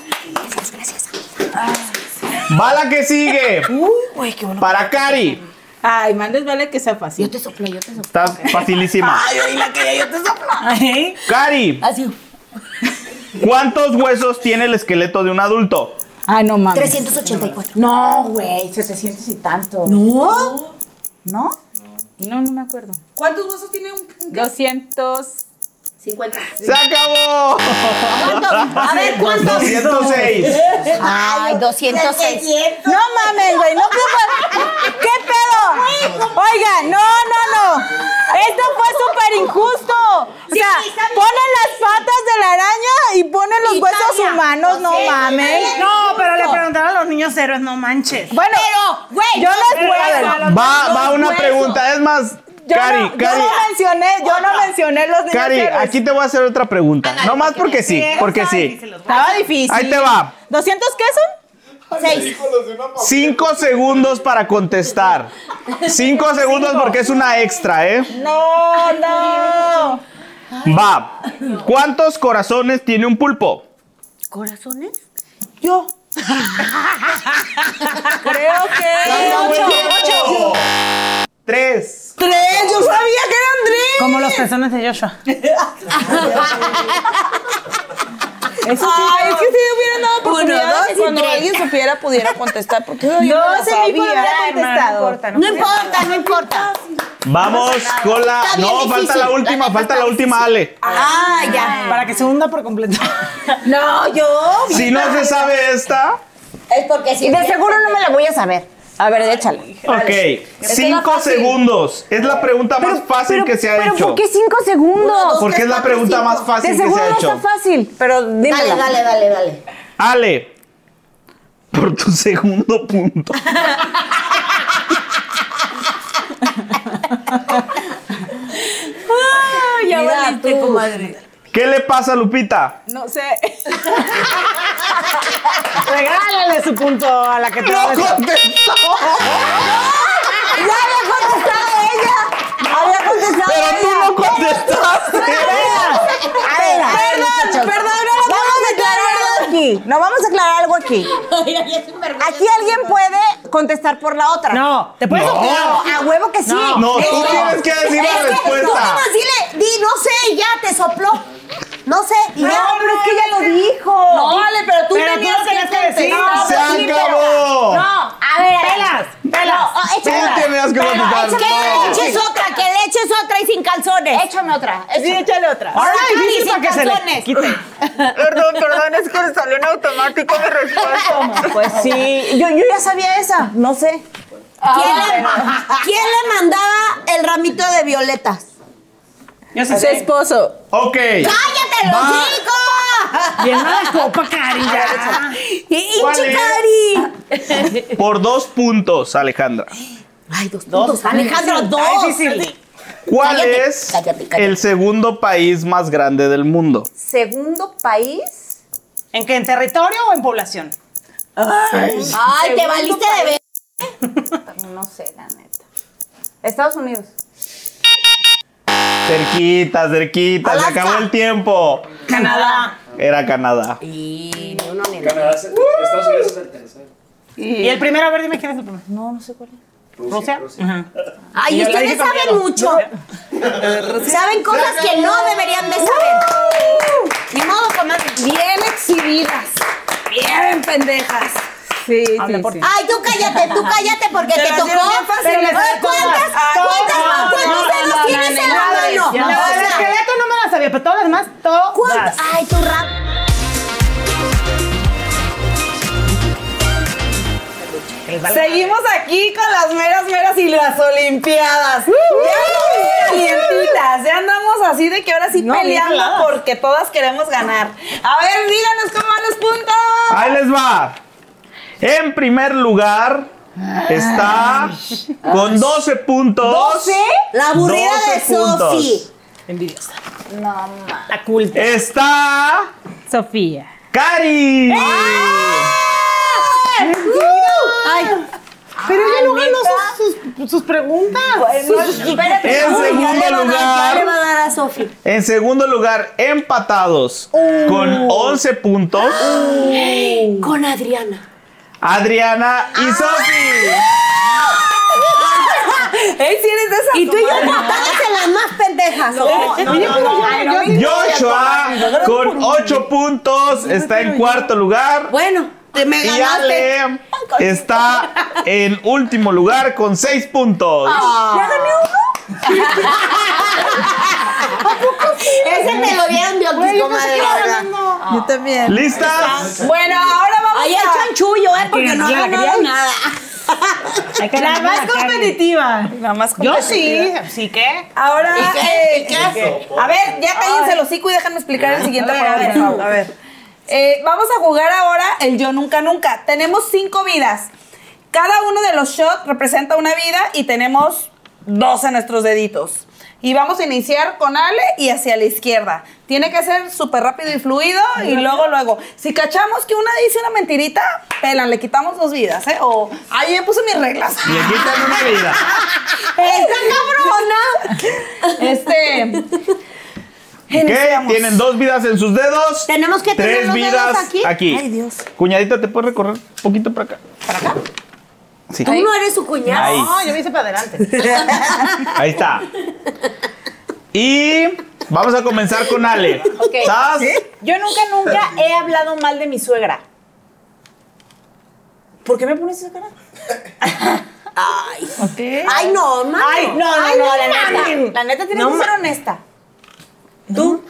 Va la que sigue. Uy, güey, qué bueno. Para Cari. Ay, más les vale que sea fácil. Yo te soplo, yo te soplo. Está facilísima. Ay, oí la que ya yo te soplo. Ay, Cari, Así. ¿cuántos huesos tiene el esqueleto de un adulto? Ay, no mames. trescientos ochenta y cuatro. No, güey, setecientos y tanto. ¿No? ¿No? No, no me acuerdo. ¿Cuántos huesos tiene un, un qué? doscientos. cincuenta. ¡Se acabó! A ver, ¿cuántos? doscientos seis. Ay, doscientos seis. No mames, güey, no puedo. ¿Qué pedo? Oiga, no, no, no. Esto fue súper injusto. O sea, sí, está bien. ponen las patas de la araña y ponen los Italia. huesos humanos, no Sí. mames. no, pero le preguntaron a los niños héroes, no manches. Bueno, Pero, güey, yo no Pero puedo. Va, va una huesos. pregunta. Es más, Yo, Cari, no, yo Cari, no mencioné, yo no mencioné los niños Cari, héroes. aquí te voy a hacer otra pregunta. No más porque sí, porque sí. Estaba difícil. Ahí te va. ¿doscientos qué son? Seis. Cinco segundos para contestar. Cinco segundos porque es una extra, ¿eh? No, no. Va. ¿Cuántos corazones tiene un pulpo? ¿Corazones? Yo. Creo que ocho. Ocho. Tres. ¡Tres! ¡Yo sabía que eran tres! Como los pezones de Joshua. Eso sí, Ay, es que si hubieran dado oportunidad dos de y cuando tres. alguien supiera pudiera contestar. Porque eso yo no, No la sé ni por sabía. haber contestado. No importa, no importa. Vamos con la. Está bien No, difícil. falta la última, La neta falta está la última, Ale. Ah, ya. Para que se hunda por completo. No, yo. Si no se sabe esta, Es porque si. De seguro no me la voy a saber. A ver, échale. ok. Cinco segundos. Es la pregunta más fácil que se ha pero hecho. ¿por qué cinco segundos? Porque es la pregunta más De fácil que se seguro ha no hecho. está fácil, pero Dale, dímela. dale, dale, dale. Ale, por tu segundo punto. Ya Mira valiste, tú. comadre. ¿Qué le pasa a Lupita? No sé. Regálale su punto a la que te va a decir. contestó! ¡Ya había contestado ella! ¡Había contestado Pero ella! tú no contestaste. A ver, perdón, perdón, no, vamos a aclarar algo aquí. No, vamos a aclarar algo aquí. Aquí alguien puede contestar por la otra. No, te puedes No. soplar. A huevo que sí. No, tú tienes que decir la Es que tú respuesta. nomás dile, di, no sé, ya te sopló. No sé, y No, ya. pero es que ella lo dijo. No, Ale, pero tú Pero tú tenías lo tenías que decir. contestar. ¡Se sí, pero- acabó! No, a ver. Pelas, pelas. No, Tú échame. tenías que contestar. Que le eches otra, que le eches otra y sin calzones. Échame otra. Sí, échale otra. Ahora Ahora Cari, difícil sin para que se le calzones. quite. Perdón, perdón, es que salió en automático mi respuesta. Pues sí, yo, yo ya sabía esa, no sé. ¿Quién, le, quién le mandaba el ramito de violetas? Yo sí Su sé. esposo. Ok. ¡Cállate, los Va. chicos! Llena la copa, Cari, ya. ¿Cuál ¡Hinche es? Cari! Por dos puntos, Alejandra. Ay, dos puntos. Alejandro, dos. Está difícil. ¿Cuál Cállate, es cállate, cállate. el segundo país más grande del mundo? Segundo país. ¿En qué? ¿En territorio o en población? Ay, te valiste de ver. No sé, la neta. Estados Unidos. Cerquita, cerquita, se Alaska. acabó el tiempo. Canadá. Era Canadá. Y uno ni Canadá, es- Estados Unidos es el tercero. Y el primero, a ver, dime quién es el primero. No, no sé cuál es. ¿Rusia? Ajá. Ay, Yo la ustedes dije con saben miedo. mucho. Saben cosas que no deberían de saber. Ni modo, comadre. Bien exhibidas. Bien pendejas. Sí, Habla sí, por sí. ti. Ay, tú cállate, tú cállate porque Te te las tocó. dieron bien fáciles. Ay, Pero ¿Cuántas, las- cuántas, no, cuántos no, dedos no, tienes no, en la no, mano? Ya, O la del sea, esqueleto no me la sabía, pero todas las demás, todas. ¿cuántas? Ay, tu rap. Seguimos aquí con las meras, meras y las olimpiadas. Ya andamos calientitas, ya andamos así de que ahora sí No, peleando bien porque todas queremos ganar. A ver, díganos cómo van los puntos. Ahí les va. En primer lugar está con doce puntos. ¿doce? La aburrida de doce puntos. Sofi. Envidiosa. No, la culpa. Está Sofía. Cari. Ay, Pero ella no ganó sus, sus, sus preguntas. espérate. En no, ya segundo le va a dar- lugar. Ya le va a dar a Sofi. En segundo lugar, empatados con once puntos. Con Adriana. Adriana y Sofi. Ey, si eres de esas. Y tú y yo empatadas en las más pendejas. No, no, no, no, Joshua con ocho puntos está en cuarto lugar. Bueno, te me Y ganaste. Ale está en último lugar con seis puntos. ¿Ya gané uno? Ese te lo dieron de aquí, comadre. Yo también. ¿Listas? Bueno, ahora vamos Ahí a... el chanchullo, ¿eh? Porque no ha ganado nada. La más competitiva. La más Yo competitiva. sí, ¿sí qué? Ahora, ¿Y qué? eh, ¿Y qué? a ver, ya cállense el hocico y déjenme explicar el siguiente A ver, juego, a ver, por favor. A ver. Eh, vamos a jugar ahora el Yo Nunca Nunca. Tenemos cinco vidas. Cada uno de los shots representa una vida y tenemos dos en nuestros deditos. Y vamos a iniciar con Ale y hacia la izquierda. Tiene que ser súper rápido y fluido y luego, luego. Si cachamos que una dice una mentirita, pelan, le quitamos dos vidas, ¿eh? O, ay, yo puse mis reglas. Le quitan una vida. ¡Está cabrona! Este... ¿Qué? Iniciamos. Tienen dos vidas en sus dedos. Tenemos que tener tres los dedos vidas aquí. aquí. Ay, Dios. Cuñadita, ¿te puedes recorrer un poquito para acá? ¿Para acá? Sí. Tú no eres su cuñado. Ahí. No, yo me hice para adelante. Ahí está. Y vamos a comenzar con Ale. ¿Estás? Yo nunca, nunca he hablado mal de mi suegra. ¿Por qué me pones esa cara? Ay. Ay, no, mami. Ay, no, no, Ay, no, la mami. neta. La neta tienes No, que ser ma- honesta. ¿Tú?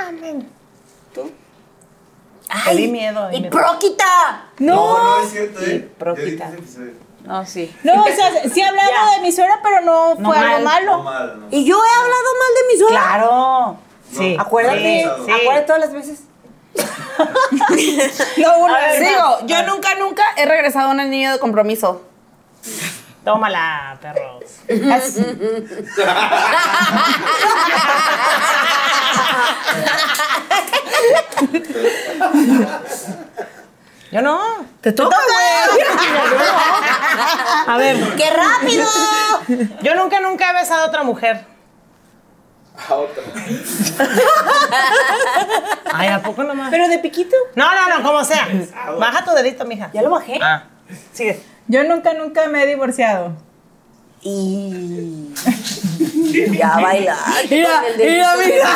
Ay, di miedo, di Y miedo. próquita. No, no es cierto, ¿eh? Proquita. Ya dijiste episodio. No, sí. No, o sea, sí he hablado de mi suegra, pero no fue algo No malo. mal, no. Y yo he hablado mal de mi suegra. Claro. Sí. Acuérdate. Sí, sí. Acuérdate todas las veces. No, una. Sigo. Yo nunca, nunca he regresado a un niño de compromiso. Tómala, perros. Yo no. Te toca, güey. A ver, ¡Qué rápido! yo nunca, nunca he besado a otra mujer. A otra. Ay, ¿a poco nomás? Pero de piquito. No, no, no, como sea. Baja tu dedito, mija. ¿Ya lo bajé? Ah, sigue. Yo nunca, nunca me he divorciado. Y... Ya bailar. Mira, con el dedito mira, de mira.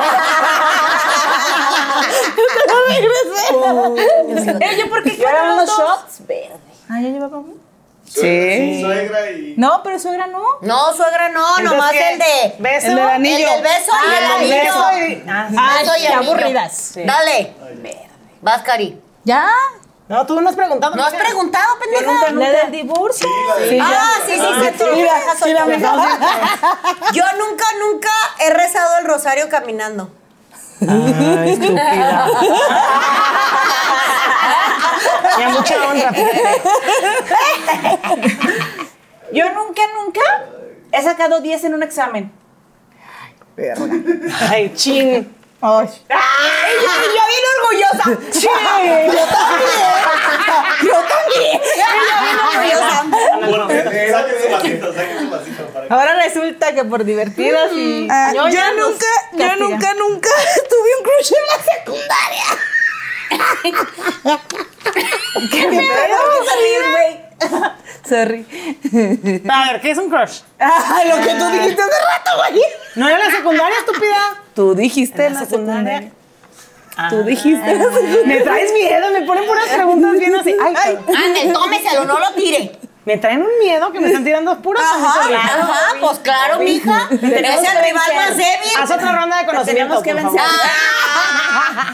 Eh, ¿yo por qué ¿Y ahora quiero unos los dos? shots? Verde. Ah, ¿ya lleva conmigo? Sí. Suegra y. No, pero suegra no. No, suegra, no, Entonces, nomás ¿qué? el de... ¿Beso? El del anillo. El del beso y el Ah, anillo. beso y- ah, Ay, Beso y qué anillo. aburridas. Dale. Vas, Cari. ¿Ya? No, tú no has preguntado. ¿No has mija. preguntado, pendeja? ¿La del divorcio? Ah, sí, sí, sí. tú, pendeja, soy yo. Yo nunca, nunca he rezado el rosario caminando. Ay, estúpida. Y a mucha honra, fíjate. Yo nunca, nunca he sacado diez en un examen. Ay, chin. Ay. ¡Ay, yo, yo bien orgullosa! ¡Sí! ¡Yo también! ¡Yo también! ¡Yo bien orgullosa! Saquen su vasito, saquen su vasito para que. Ahora resulta que por divertidas y... Ah, yo ya nos nunca, yo castigan. nunca, nunca tuve un crush en la secundaria. ¿Qué pedo? ¿Por qué te ríes, güey? Sorry. A ver, ¿qué es un crush? Ay, lo que tú dijiste hace rato, güey. ¿No era la secundaria, estúpida? Tú dijiste en la secundaria. Tú dijiste en la secundaria. Me traes miedo, me ponen puras preguntas bien así. Ay, Ay. Ande, tómeselo, no lo tire. me traen un miedo que me están tirando puras Ajá, ajá, pues claro, mija. Es el rival más débil. Haz otra ronda de conocimiento, que por vencer. favor. Ah.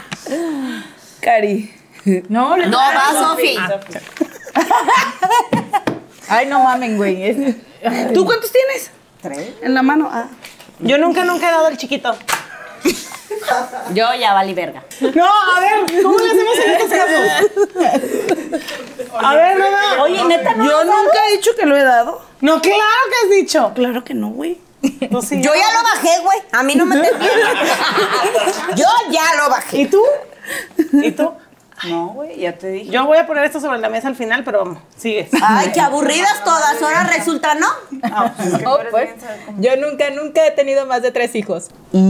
Cari. No, le No, va, Sofi. Ay, no mamen, güey. ¿Tú cuántos tienes? Tres. En la mano. Ah. Yo nunca, nunca he dado el chiquito. Yo ya valí verga. No, a ver, ¿cómo le hacemos en estos casos? A ver, no, no. Oye, neta, no. Yo nunca he dicho que lo he dado. No, claro que has dicho. Claro que no, güey. Pues sí, Yo ya lo bajé, güey. A mí no me entendí. Yo ya lo bajé. ¿Y tú? ¿Y tú? No, güey, ya te dije. Yo voy a poner esto sobre la mesa al final, pero vamos, sigues. Ay, qué aburridas todas. Ahora resulta, ¿no? No, pues, yo nunca, nunca he tenido más de tres hijos.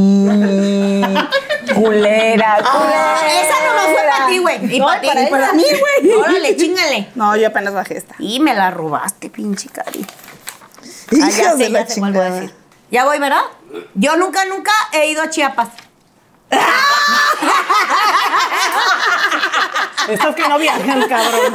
Culera, Ah, esa nomás fue para ti, güey. Y No, para ti. para Y para ella. mí, güey. Órale, chingale. No, yo apenas bajé esta. Y me la robaste, pinche cari. Ah, Hijas ya de sé, la ya sé cuál voy a chingada. decir. Ya voy, ¿verdad? Yo nunca, nunca he ido a Chiapas. Estos que no viajan, cabrón.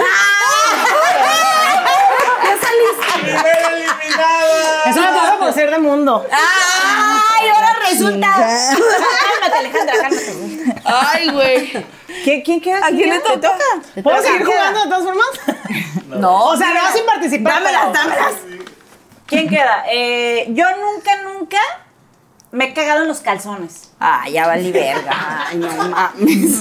¡Primera eliminada! Eso me pasa por ser de mundo. ¡Ay, ahora resulta! Cálmate, Alejandra, cálmate. Ay, güey. ¿Quién, quién queda? ¿A quién le toca? ¿Puedo seguir jugando de todas formas? No. O sea, no sin participar. Dámelas, pero- dámelas. ¿Quién queda? Eh, yo nunca, nunca me he cagado en los calzones. Ay, ya valí verga. Ay, no mames.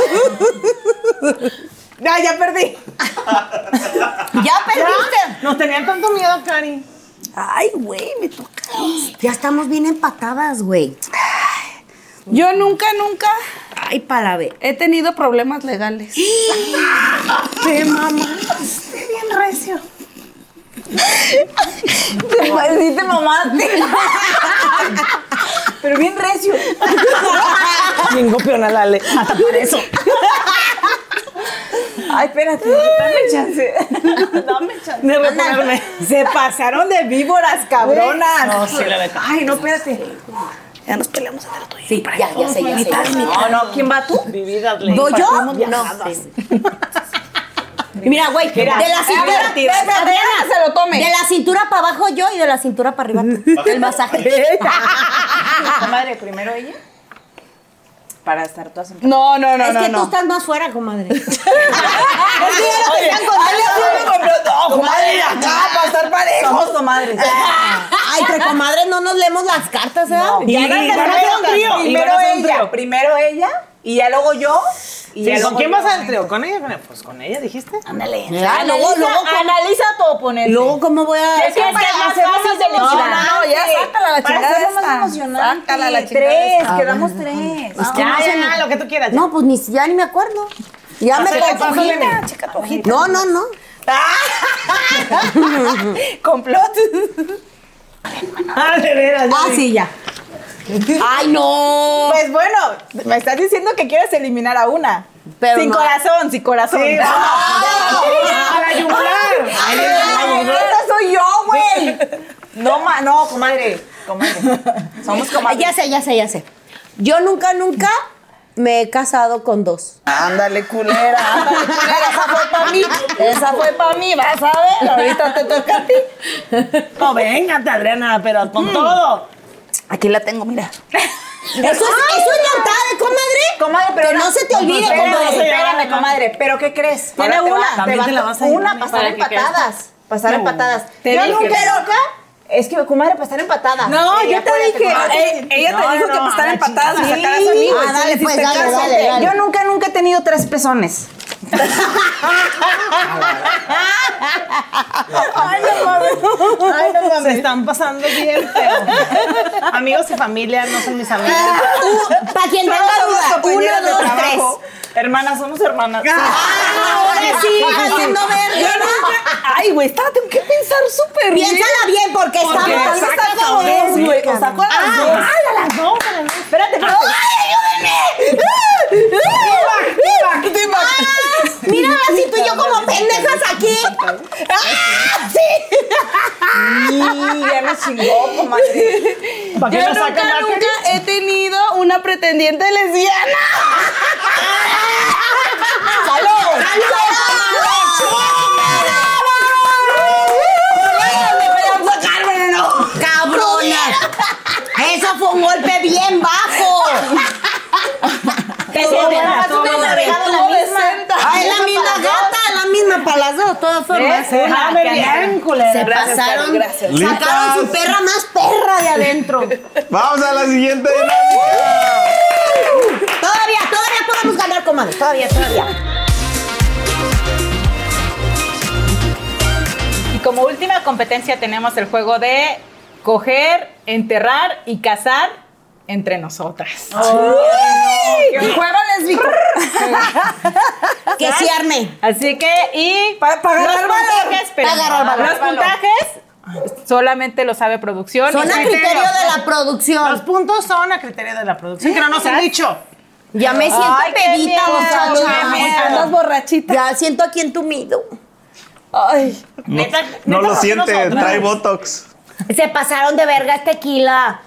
¡Ay, ya perdí! Ya perdiste. Nos tenían tanto miedo, Cari. Ay, güey, me toca. Ya estamos bien empatadas, güey. Yo nunca, nunca Ay, para ver. he tenido problemas legales. Te mamaste bien recio. Sí te mamaste. Pero bien recio. Bien copiona, Lale. Hasta por eso. Ay, espérate, dame chance. Dame chance. De reponerme. Se pasaron de víboras, cabronas. No, sí, la neta. Ay, no, espérate. Ya nos peleamos entre tú y yo. Sí, ya, ya sé, ya sé. ya sé. No, no, ¿quién va tú? Vividas, Ley. ¿Voy yo? No. viajadas. Sí. Mira, güey, de Mira, la cintura, divertida. espérate, Adriana, se lo tome. de la cintura para abajo yo y de la cintura para arriba tú. El masaje. Comadre, primero ella. Para estar todas en... No, no, no, es no. que no. tú estás más fuera, comadre. Oye, no, comadre, acá, para estar parejos. Somos comadres. Ay, entre comadres no nos leemos las cartas, ¿eh? Y, y van a hacer un trío. Y Primero van a hacer un ella, trío. primero ella, y ya luego yo. Y Sí, ya ¿con luego quién yo. vas al trío? ¿Con ella? Con ella? Pues con ella, dijiste. Ándale. Analiza, luego, luego, analiza a tu oponente. luego, ¿cómo voy a...? Es que para hacerlo hacerlo más emocionante. No, ya sácala la Para chingada hacerlo más esta. emocionante. Sácala la chingada Tres, esta. quedamos tres. Pues que Ya, no se ya, me- lo que tú quieras. ya. No, pues ni, ya ni me acuerdo. Ya me Pásale, confundí. pásale, mi. Checa tu hojita. No, no, no. Complot. Ah, de veras. ya Ah, vi. sí, ya. Ay, no. Pues bueno, me estás diciendo que quieres eliminar a una. Pero sin no. corazón, sin corazón. Sí, ¡Ah! a la yugular. Ay, ¡esa soy yo, güey! No, ma, no, comadre. Comadre. Somos comadres. Ya sé, ya sé, ya sé. Yo nunca, nunca me he casado con dos. Ándale, culera, ándale, culera, esa fue para mí. Esa fue para mí, vas a ver. Ahorita te toca a ti. No, véngate, Adriana, pero con todo. Aquí la tengo, mira. Eso es, eso es lealtad, comadre. Comadre, pero que no se te olvide, espérame, comadre. espérame, comadre. ¿Pero qué crees? Tiene Ahora te una, va- también va- te la vas a ir, Una mami, para estar para que empatadas. Para estar empatadas. Te Yo dije. nunca, nunca. Es que, comadre, para estar empatadas. No, Sí, yo te acuérdate, dije. comadre. eh, ella No, te dijo no, que no, para estar a la empatadas me chingada. sacaras a mí. Ah, güey. dale, Tú pues, hiciste dale, caso. dale, dale. Yo nunca, nunca he tenido tres pezones. Ay, no mames. Ay, no Se mames. están pasando bien feo. Amigos y familia no son mis amigos. Para quien tenga duda, uno, compañeras de dos, tres. trabajo. Hermanas, somos hermanas. Ahora sí, valiendo verga. Ay, güey, esta la tengo que pensar súper bien. Piénsala bien porque Porque estamos... saca Saca como dos, dos, güey. O sea, ¿cuál a las dos? Ay, a las dos, a las dos. Espérate, espérate. Mira así tú y yo como pendejas aquí. ¡Ah, sí! Y ya me chingó, comadre. ¿Para qué Yo lo sacan nunca, la nunca he tenido una pretendiente lesbiana. ¡Salud! ¡Cabrona! Eso fue un golpe bien bajo. Te sientes buena, tú estuvo me has buena, regado la estuvo misma. decente. Ah, es la misma gata, la misma para pasó, de todas formas. Sí, ah, muy bien, culera. Se Gracias, pasaron, Cari, gracias. ¿Listas? sacaron su perra más perra de adentro. Vamos a la siguiente dinámica. Todavía, todavía podemos ganar, comadre. Todavía, todavía. Y como última competencia tenemos el juego de coger, enterrar y cazar entre nosotras. El juego lésbico. Que se arme. Así que, y Pa- pa agarrar los valor. puntajes, pero Pa agarrar valor. los puntajes solamente lo sabe producción. Son Y a sí, criterio de la Los producción. puntos son a criterio de la producción, que no nos han dicho. Ya me siento Ay, qué pedita, miedo, muchacha. qué miedo. Andas borrachita. Ya siento aquí entumido. Ay. No, Neta- no neta lo somos siente, nosotras. trae botox. Se pasaron de verga este tequila.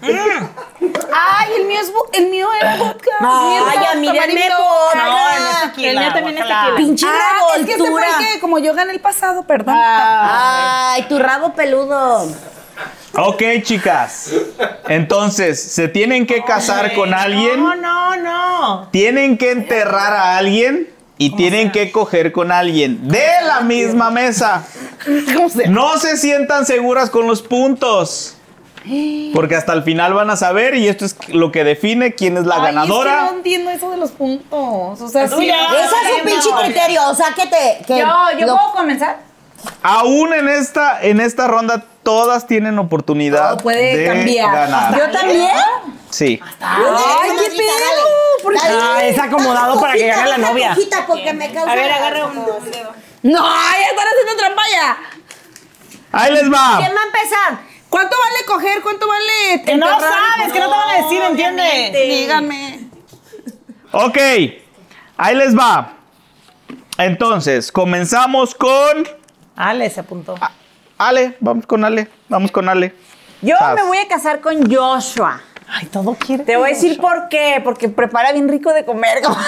Ay, el mío es vo- el mío era vodka. Ay, El mío era a mí vodka, denme tamarindo. vodka. No, en este tequila. El mío también es guácala. tequila. Pinche Ah, es que este fue revoltura. el que como yo gané el pasado, perdón. Ay, tu rabo peludo. Ok, chicas. Entonces, se tienen que casar con alguien, No, no, no. tienen que enterrar a alguien y tienen que coger con alguien de la misma mesa. No se sientan seguras con los puntos. Porque hasta el final van a saber y esto es lo que define quién es la Ay, ganadora. Es que no entiendo eso de los puntos. O sea, Tú sí. ya. Ese es un pinche criterio. O sea, que te. Que Yo, yo lo- puedo comenzar. Aún en esta, en esta ronda, todas tienen oportunidad Todo puede de cambiar. ganar. ¿Yo también? Sí. Ay, qué pedo. Ah, es acomodado para que gane la novia. Porque me causa. A ver, agarra un dedo. No, ya están haciendo trampa ya. Ahí les va. ¿Quién va a empezar? ¿Cuánto vale coger? ¿Cuánto vale Que no enterrar? sabes, que no te van a decir, ¿entiendes? Díganme. Ok, ahí les va. Entonces, comenzamos con Ale se apuntó. Ale. Vamos con Ale. Vamos con Ale. Yo Sas. me voy a casar con Joshua. Ay, todo quiere. Te voy a decir por qué. Porque prepara bien rico de comer. Pues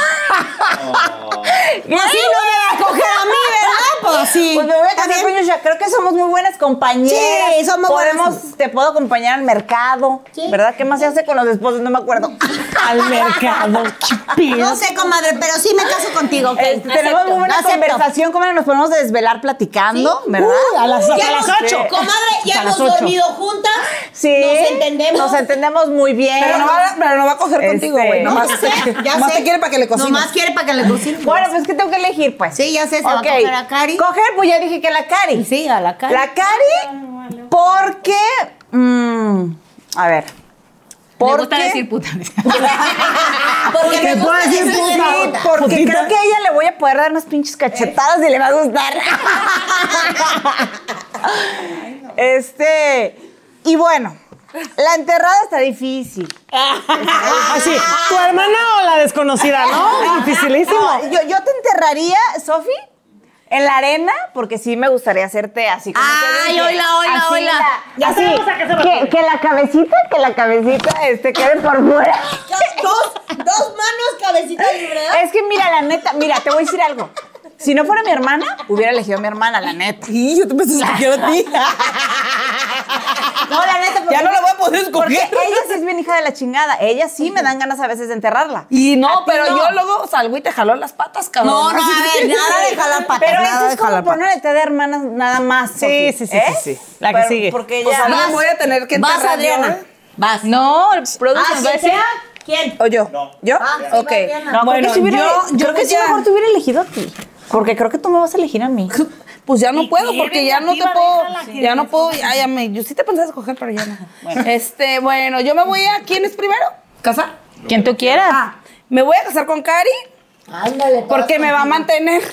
sí, no me va a coger a mí, ¿verdad? Pues sí. Pues me voy a casar Está con bien. Joshua. Creo que somos muy buenas compañeras. Sí, somos Podemos, buenas. Te puedo acompañar al mercado. Sí. ¿Verdad? ¿Qué más se hace con los esposos? No me acuerdo. Al mercado. No sé, comadre, pero sí me caso contigo. ¿ok? Este, tenemos Acepto, muy buena acepto. conversación. ¿Cómo nos podemos desvelar platicando? Sí. ¿Verdad? Uh, a las, Ya hasta las hemos- ocho. Comadre, ya Hasta las hemos ocho. dormido juntas. Sí. Nos entendemos. Nos entendemos muy bien. Pero no, va, pero no va a coger Este, contigo, güey. No, Nomás, ya sé, ya nomás sé. te quiere para que le cocines. Nomás quiere para que le cocine. Bueno, pues que tengo que elegir, pues. Sí, ya sé, se va a Ok. coger a Cari. Coger, pues ya dije que la Cari. Sí, a la Cari. La Cari, porque. mm, a ver. Me Porque. gusta decir puta. Porque me Te puedo gusta decir decir puta. puta. Porque Putita. creo que a ella le voy a poder dar unas pinches cachetadas y le va a gustar. Este. Y bueno, la enterrada está difícil. Así, ¿tu hermana o la desconocida? No, dificilísimo. No, yo, yo te enterraría, Sofi, en la arena, porque sí me gustaría hacerte así como que Ay, dije, oíla, oíla, así oíla. la- Ya así, sabemos a qué se que, refiere. que la cabecita, que la cabecita este, quede por fuera. Dos, dos manos, cabecita libre. Es que mira, la neta, mira, te voy a decir algo. Si no fuera mi hermana, hubiera elegido a mi hermana, la neta. Sí, yo te pensé que quiero a ti. No, la neta, porque, Ya no la voy a poder porque escoger. ella sí es bien hija de la chingada. Ella sí me dan ganas a veces de enterrarla. Y A no, ti pero no. yo luego salgo y te jalo las patas, cabrón. No, no, a ver, nada de jalar patas. Pero nada esto de es como jalar por patas. una letra de hermanas nada más. Sí, Sofi, sí, sí, ¿eh? sí, sí. La que Pero sigue. Porque Pues ella. alguien voy a tener que Vas, enterrar yo, Adriana. ¿eh? Vas. No, el Ah, productor ¿sí va a decir. sea? ¿Quién? ¿O yo? No. ¿Yo? Ah, sí, ok. Adriana. No, Bueno, creo que, si hubiera, yo, yo creo que sí ya- mejor te hubiera elegido a ti. Porque creo que tú me vas a elegir a mí. Pues ya no ¿Y puedo, qué? porque ya no te Vengativa, puedo. déjala que Ya no puedo. Ay, ya me, yo sí te pensaba escoger, pero ya no. Este, bueno, yo me voy a. ¿Quién es primero? ¿Casar? Quien tú quieras. Ah, me voy a casar con Cari Ándale. todas porque me va a contigo. mantener.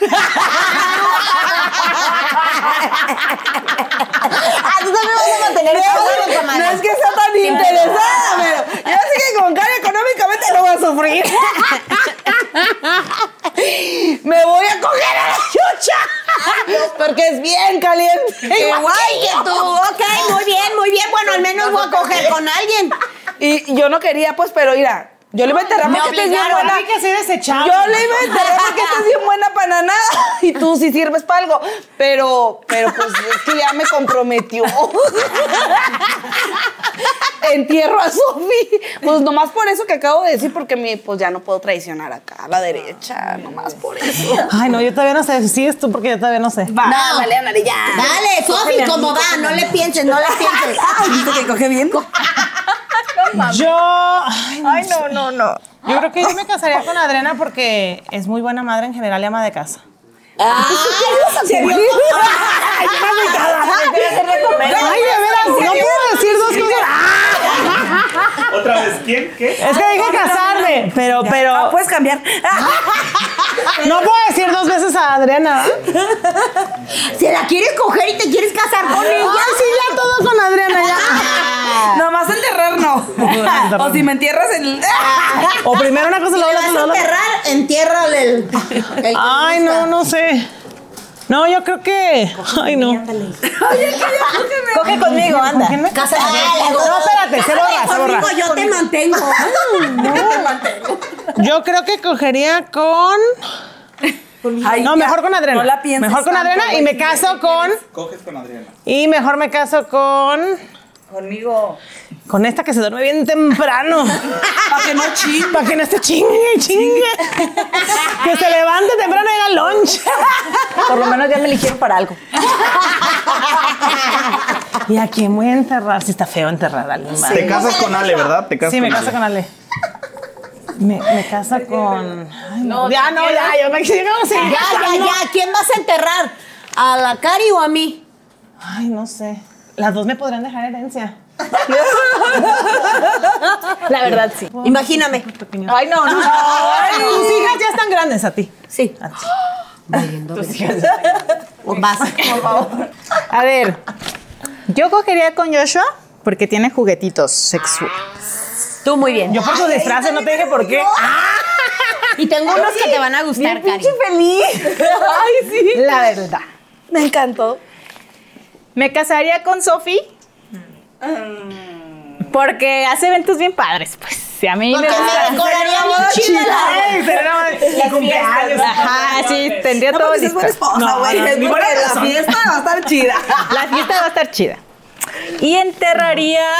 Ah, tú también vas a mantener el No, no es que sea tan interesada, pero yo sé que con Cari económicamente no voy a sufrir. Me voy a coger a la chucha porque es bien caliente. Igual que tú. Ok, muy bien, muy bien. Bueno, al menos voy a coger con alguien. Y yo no quería, pues, pero mira, Yo le iba a enterrar Me porque esta es bien obligaron. buena. Hay que ser desechable. Yo le iba a enterrar porque esta es bien buena para nada. Y tú sí sirves para algo. Pero, pero pues es que ya me comprometió. Entierro a Sofi. Pues nomás por eso que acabo de decir, porque mi, pues ya no puedo traicionar acá a la derecha. Nomás por eso. Ay, no, yo todavía no sé. Sigues tú porque yo todavía no sé. Va, No. dale, ándale, ya. Dale, Sofi, como va, no le pienses, no le pienses. ¿Viste que coge bien? Yo. Ay, Ay, no, no, no. yo creo que yo me casaría con Adriana porque es muy buena madre en general y ama de casa. Ay, ¿Serio? Ay, una mitad. Ay, de veras, no puedo decir dos cosas. ¿Otra vez quién? ¿Qué? Es que dije casarme, pero, pero. Ah, puedes cambiar. No puedo decir dos veces a Adriana. se la quieres coger y te quieres casar con ella. Ay, sí, ya todo con Adriana, ya. Nomás enterrar no. O si me entierras en. O primero una cosa, Si luego le la vas otra. a luego la otra. enterrar, entiérrale el, el que Ay, gusta. no, no sé. No, yo creo que. Ay, no. Coge conmigo, anda. Cásate. No, espérate, se borra, se borra. Conmigo, yo te mantengo. Yo te mantengo. Yo creo que cogería con. Ay, No, ya. mejor con Adriana. No la pienses Mejor con tanto, Adriana y güey. me caso con. Coges con Adriana. Y mejor me caso con. Conmigo. Con esta que se duerme bien temprano. Para que no chingue. Para que no esté chingue, chingue. Que se levante temprano y haga lunch. Por lo menos ya me eligieron para algo. ¿Y a quién voy a enterrar? Si está feo enterrar a alguien. Te casas con Ale, ¿verdad? Te casas Sí, me con caso Ale. con Ale. Me, me caso con. Ay, no, ya, no, ya, yo me quiero seguir Ya, ya, casando. ya. ¿Quién vas a enterrar? ¿A la Cari o a mí? Ay, no sé. Las dos me podrían dejar herencia. La verdad, sí. Imagíname. Ay, no, no. Ay, tus hijas ya están grandes a ti. Sí. A ti. Vas. Por favor. A ver, yo cogería con Joshua porque tiene juguetitos sexuales. Tú muy bien. Yo por sus disfraces no te dije por qué. Y tengo unos que te van a gustar, Cari. feliz. Ay, sí. La verdad. Me encantó. Me casaría con Sofi porque hace eventos bien padres, pues. Si a mí Porque me gusta. me decoraría bien chida. Ay, será mi cumpleaños. Ajá, sí, tendría todo Es buena listo. esposa, No, güey. no, Es ni porque buena la persona. fiesta va a estar chida. La fiesta va a estar chida. Y enterraría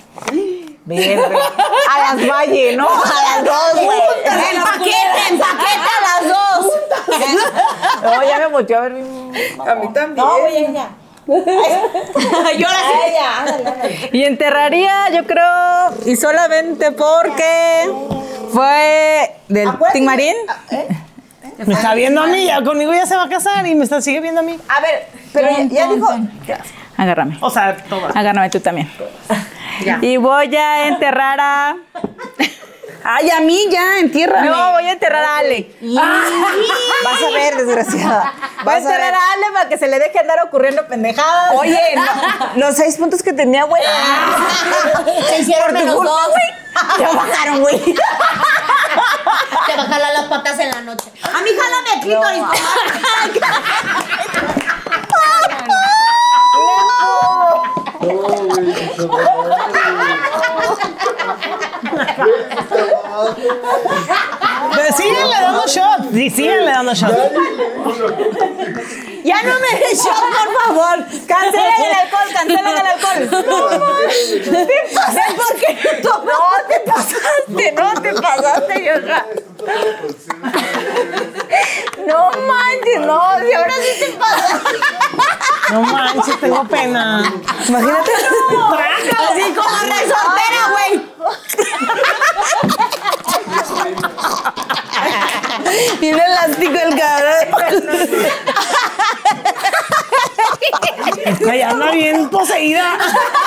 a las Valle, ¿no? A las dos, güey. En paquete, en paquete a las dos. No, ya me volteó a ver mi... A mí también. No, ya, ya. Yo la Y enterraría, yo creo, y solamente porque fue del Team Marín. Me está viendo a mí, ya conmigo ya se va a casar y me está, sigue viendo a mí. A ver, pero ya, ya dijo... Agárrame. O sea, todo. Agárrame tú también. Y voy a enterrar a... Ay, a mí ya, entiérrame. No, voy a enterrar a Ale. Vas a ver, desgraciada. Voy a Vas a enterrar ver. a Ale para que se le deje andar ocurriendo pendejadas. Oye, no, los seis puntos que tenía, güey. Se hicieron menos culpa, dos. Ya bajaron, güey. Te va a jalar las patas en la noche. A mí jálame el clítoris, Pero síguenle dando shot. Sí, síguenle dando shot. Ya no me des shot, por favor. Cancelen el alcohol, cancelen el alcohol. ¿Te pasaste? ¿Por qué no? No, te pasaste, no te pasaste, Yosa. No manches, no, si ahora sí te pasaste. No manches, tengo pena. Imagínate. así como resortera, güey. Tiene elástico el cabrón. Ay, anda bien poseída.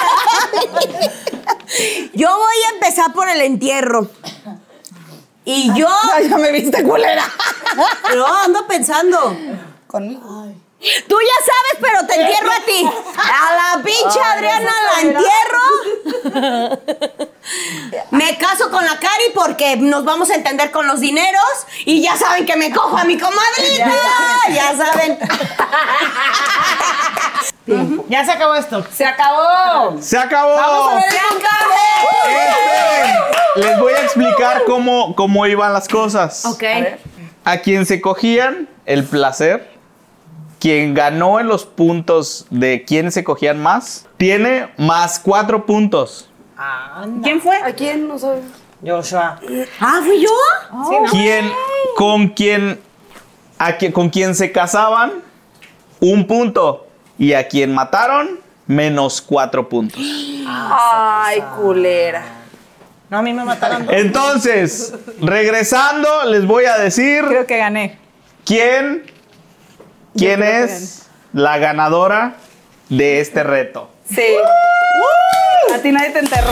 Yo voy a empezar por el entierro. Y yo. Ay, ya me viste culera. No, ando pensando. Conmigo. Tú ya sabes, pero te entierro a ti. A la pinche Adriana la entierro. Me caso con la Cari porque nos vamos a entender con los dineros. Y ya saben que me cojo a mi comadrita. Ya saben. Ya se acabó esto. Se acabó. ¡Se acabó! Vamos a ver el Este, les voy a explicar cómo, cómo iban las cosas. Ok. A quien se cogían el placer, quien ganó en los puntos de quién se cogían más, tiene más cuatro puntos. ¿Quién fue? ¿A quién? No sabes. Joshua. Ah, ¿fui yo? Quien, con quien, a quien, con quien se casaban, un punto. Y a quien mataron, menos cuatro puntos. Ay, culera. No, a mí me mataron dos. Entonces, regresando, les voy a decir Creo que gané. quién, quién creo que es la ganadora de este reto. Sí. A ti nadie te enterró.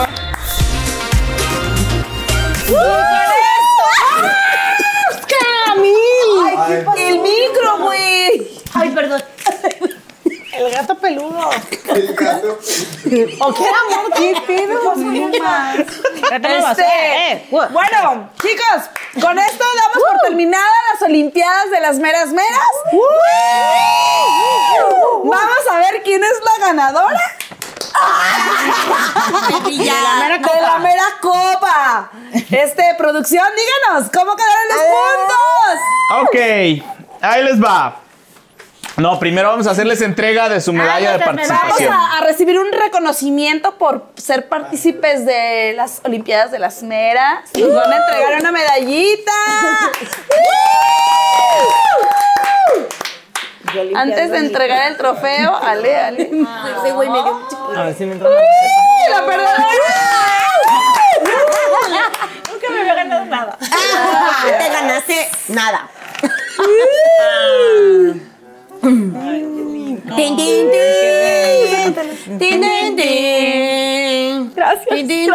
Ay, El micro, güey. Ay, perdón. El gato peludo. el gato. ¿O qué amor? ¿Qué pedo? Este, bueno, chicos, con esto damos por terminadas las Olimpiadas de las meras meras. Vamos a ver quién es la ganadora De la mera de la mera copa. Este, producción, díganos, ¿cómo quedaron los puntos? Ok, ahí les va. No, primero vamos a hacerles entrega de su medalla de Vamos participación. a, a recibir un reconocimiento por ser partícipes de las Olimpiadas de las Meras. Nos van a entregar una medallita. Antes de entregar el trofeo, Ale, Ale. Ese güey me dio mucho. A ver si me entra una ¡La perdedora! Nunca me había ganado nada. Ah, te ganaste nada. Tin, tin, tin. Tin, tin, tin. Gracias. Tin, tin.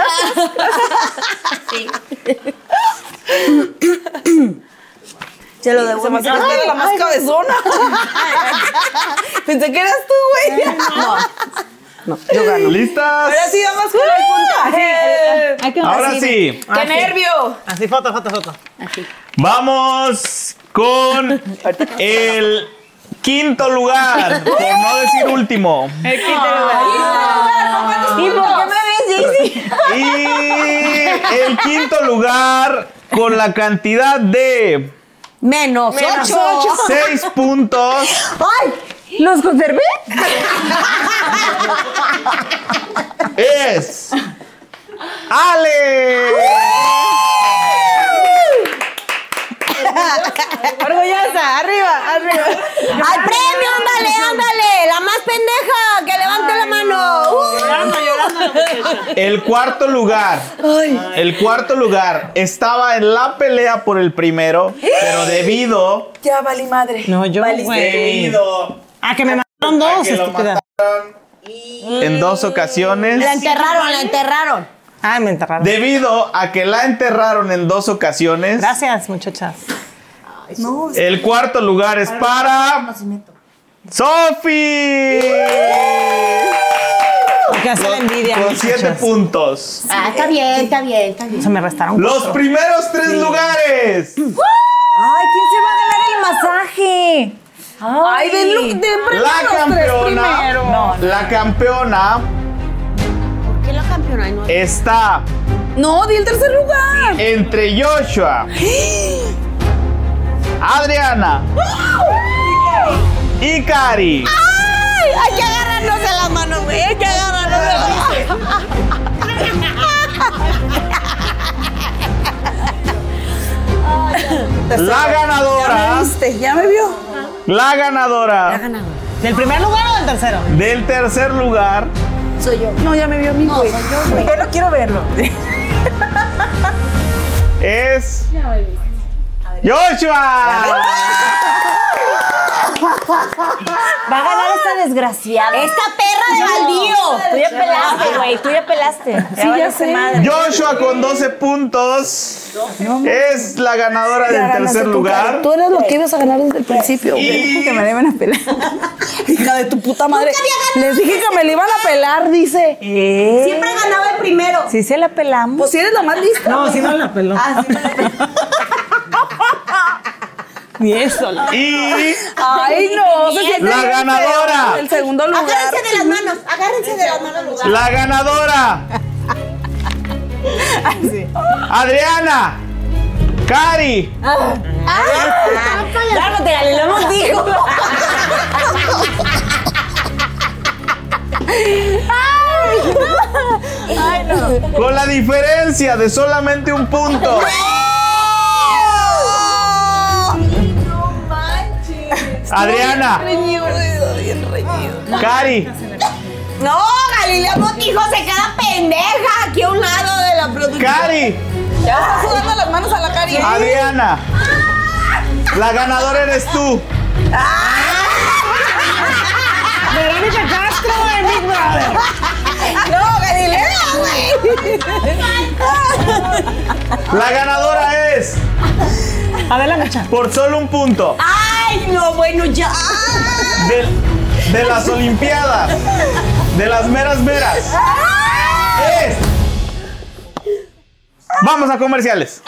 Se lo debo. Se me hace que era la más cabezona. Pensé que eras tú, güey. No, yo gano. ¿Listas? Ahora sí, vamos con el puntaje. Hay que Ahora sí. ¡Qué nervio! Así, foto, foto, foto. Vamos con el quinto lugar, por no decir último. El quinto lugar. ¿Y por qué me ves, Jaycee? Y el quinto lugar con la cantidad de Menos ocho. seis puntos ¡Ay! ¿Los conservé? es Ale. Orgullosa, arriba, arriba. ¡Al premio! ¡Ándale, ándale! ¡La más pendeja! ¡Que levante la mano! Uh. El cuarto lugar. El cuarto lugar estaba en la pelea por el primero, pero debido Ya valí madre. No, yo, güey. debido Ah, que me mataron a dos, que lo estúpida. mataron en dos ocasiones. La enterraron, la enterraron. Ah, me enterraron. Debido a que la enterraron en dos ocasiones, Gracias, muchachas. el cuarto lugar es para Sofi. Porque hace la envidia, Con siete muchachas. puntos. Ah, está bien, está bien, está bien. Se me restaron Los cuatro. primeros tres lugares. Ay, ¿quién se va a ganar el masaje? Ay, den, lu- den premio La a los tres campeona, primero. la campeona ¿Por qué la campeona? No, está No, di el tercer lugar. entre Joshua, Adriana y Cari. ¡Ay! Hay que agarrarnos de las manos, güey. Hay que agarrarnos de las manos. La Ya ganadora, me viste, ya me vio. la ganadora ¿Del primer lugar o del tercero? del tercer lugar Soy yo. No, ya me vio a mí, güey. Yo no quiero verlo. es Joshua. Va a ganar esta desgraciada. ¡Esta perra de baldío! Tú ya pelaste, güey. Tú ya pelaste. Sí, ya sé. madre. Joshua con doce puntos es la ganadora Ya del ganaste tercer tú, lugar. Cari. Tú eras lo que ibas a ganar desde el principio. Y- Que me la iban a pelar. Hija de tu puta madre. Les dije que me la iban a pelar, dice. ¿Eh? Siempre ganaba el primero. Sí se la pelamos. Pues si eres la más lista. No, sí no la peló. Ah, sí me la peló. Ni eso. la- Y Ay, no. Se siente La bien ganadora. feo El segundo lugar. Agárrense de las manos. Agárrense de las manos. la ganadora Adriana. Cari. Cálmate, Galilea Montijo. Ay, no. Con la diferencia de solamente un punto. No manches. Adriana. Reñido, bien reñido. Cari. No, Galilea Montijo se queda pendeja aquí a un lado de la producción. Cari. Ya está sudando las manos a la Cari. Adriana. La ganadora eres tú. Verónica Castro de Big Brother. No, Galilea, güey. La ganadora es. Adela Mecha. Por solo un punto. Ay, no, bueno, ya. De, de las Olimpiadas. De las meras meras. Es. Vamos a comerciales.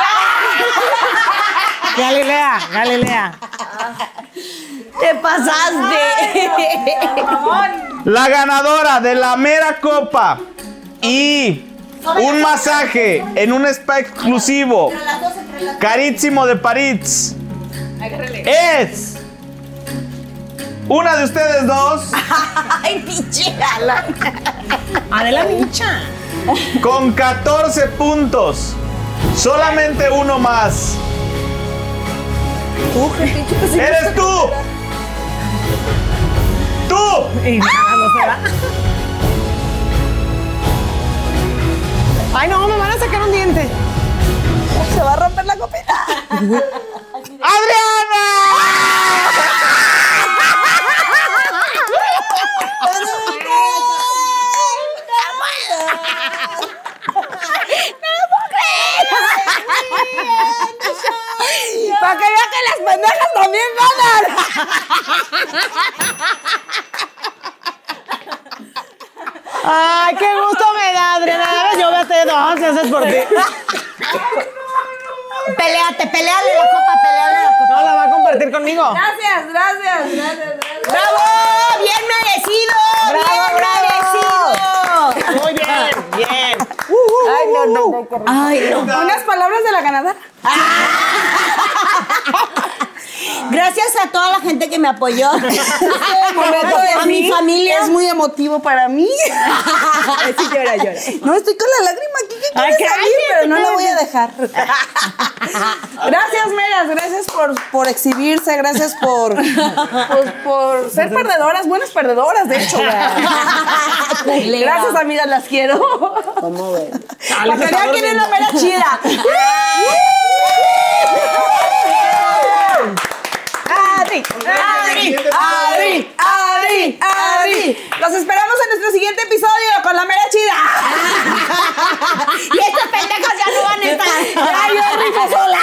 Galilea, Galilea. Te pasaste. La ganadora de la mera copa y un masaje en un spa exclusivo carísimo de París es una de ustedes dos. Ay, pinche gala. Adela Mecha. Con catorce puntos. Solamente uno más. ¡Eres tú! ¡Tú! Y nada, no se va. Ay, no, me van a sacar un diente. Se va a romper la copita. ¡Adriana! Para que vean que las pendejas también ganan. Ay, qué gusto me da, Adriana. Yo gasté dos, si haces por ti. Peleate, peleale la copa, peleale la copa. No, la va a compartir conmigo. Gracias, gracias, gracias, gracias. ¡Bravo! ¡Bien merecido! Bravo, ¡Bien merecido! Muy bien, bien. Ay, no, no. Ay, no. Unas palabras de la ganadora. Gracias a toda la gente que me apoyó. Este momento de A mi mí familia. es muy emotivo para mí. Sí, llora, llora. No, estoy con la lágrima aquí que Ay, quiere salir, cállate, pero no la cállate. voy a dejar. Gracias, Megas. Gracias por, por exhibirse. Gracias por, por, por ser perdedoras. Buenas perdedoras, de hecho. Gracias, amigas. Las quiero. ¿Cómo ves? Para que vean quién es la mera chida. Adri, Adri, Adri, Adri, Adri. Los esperamos en nuestro siguiente episodio con la mera chida. Y estas pendejas ya no van a estar. Ya yo rico sola.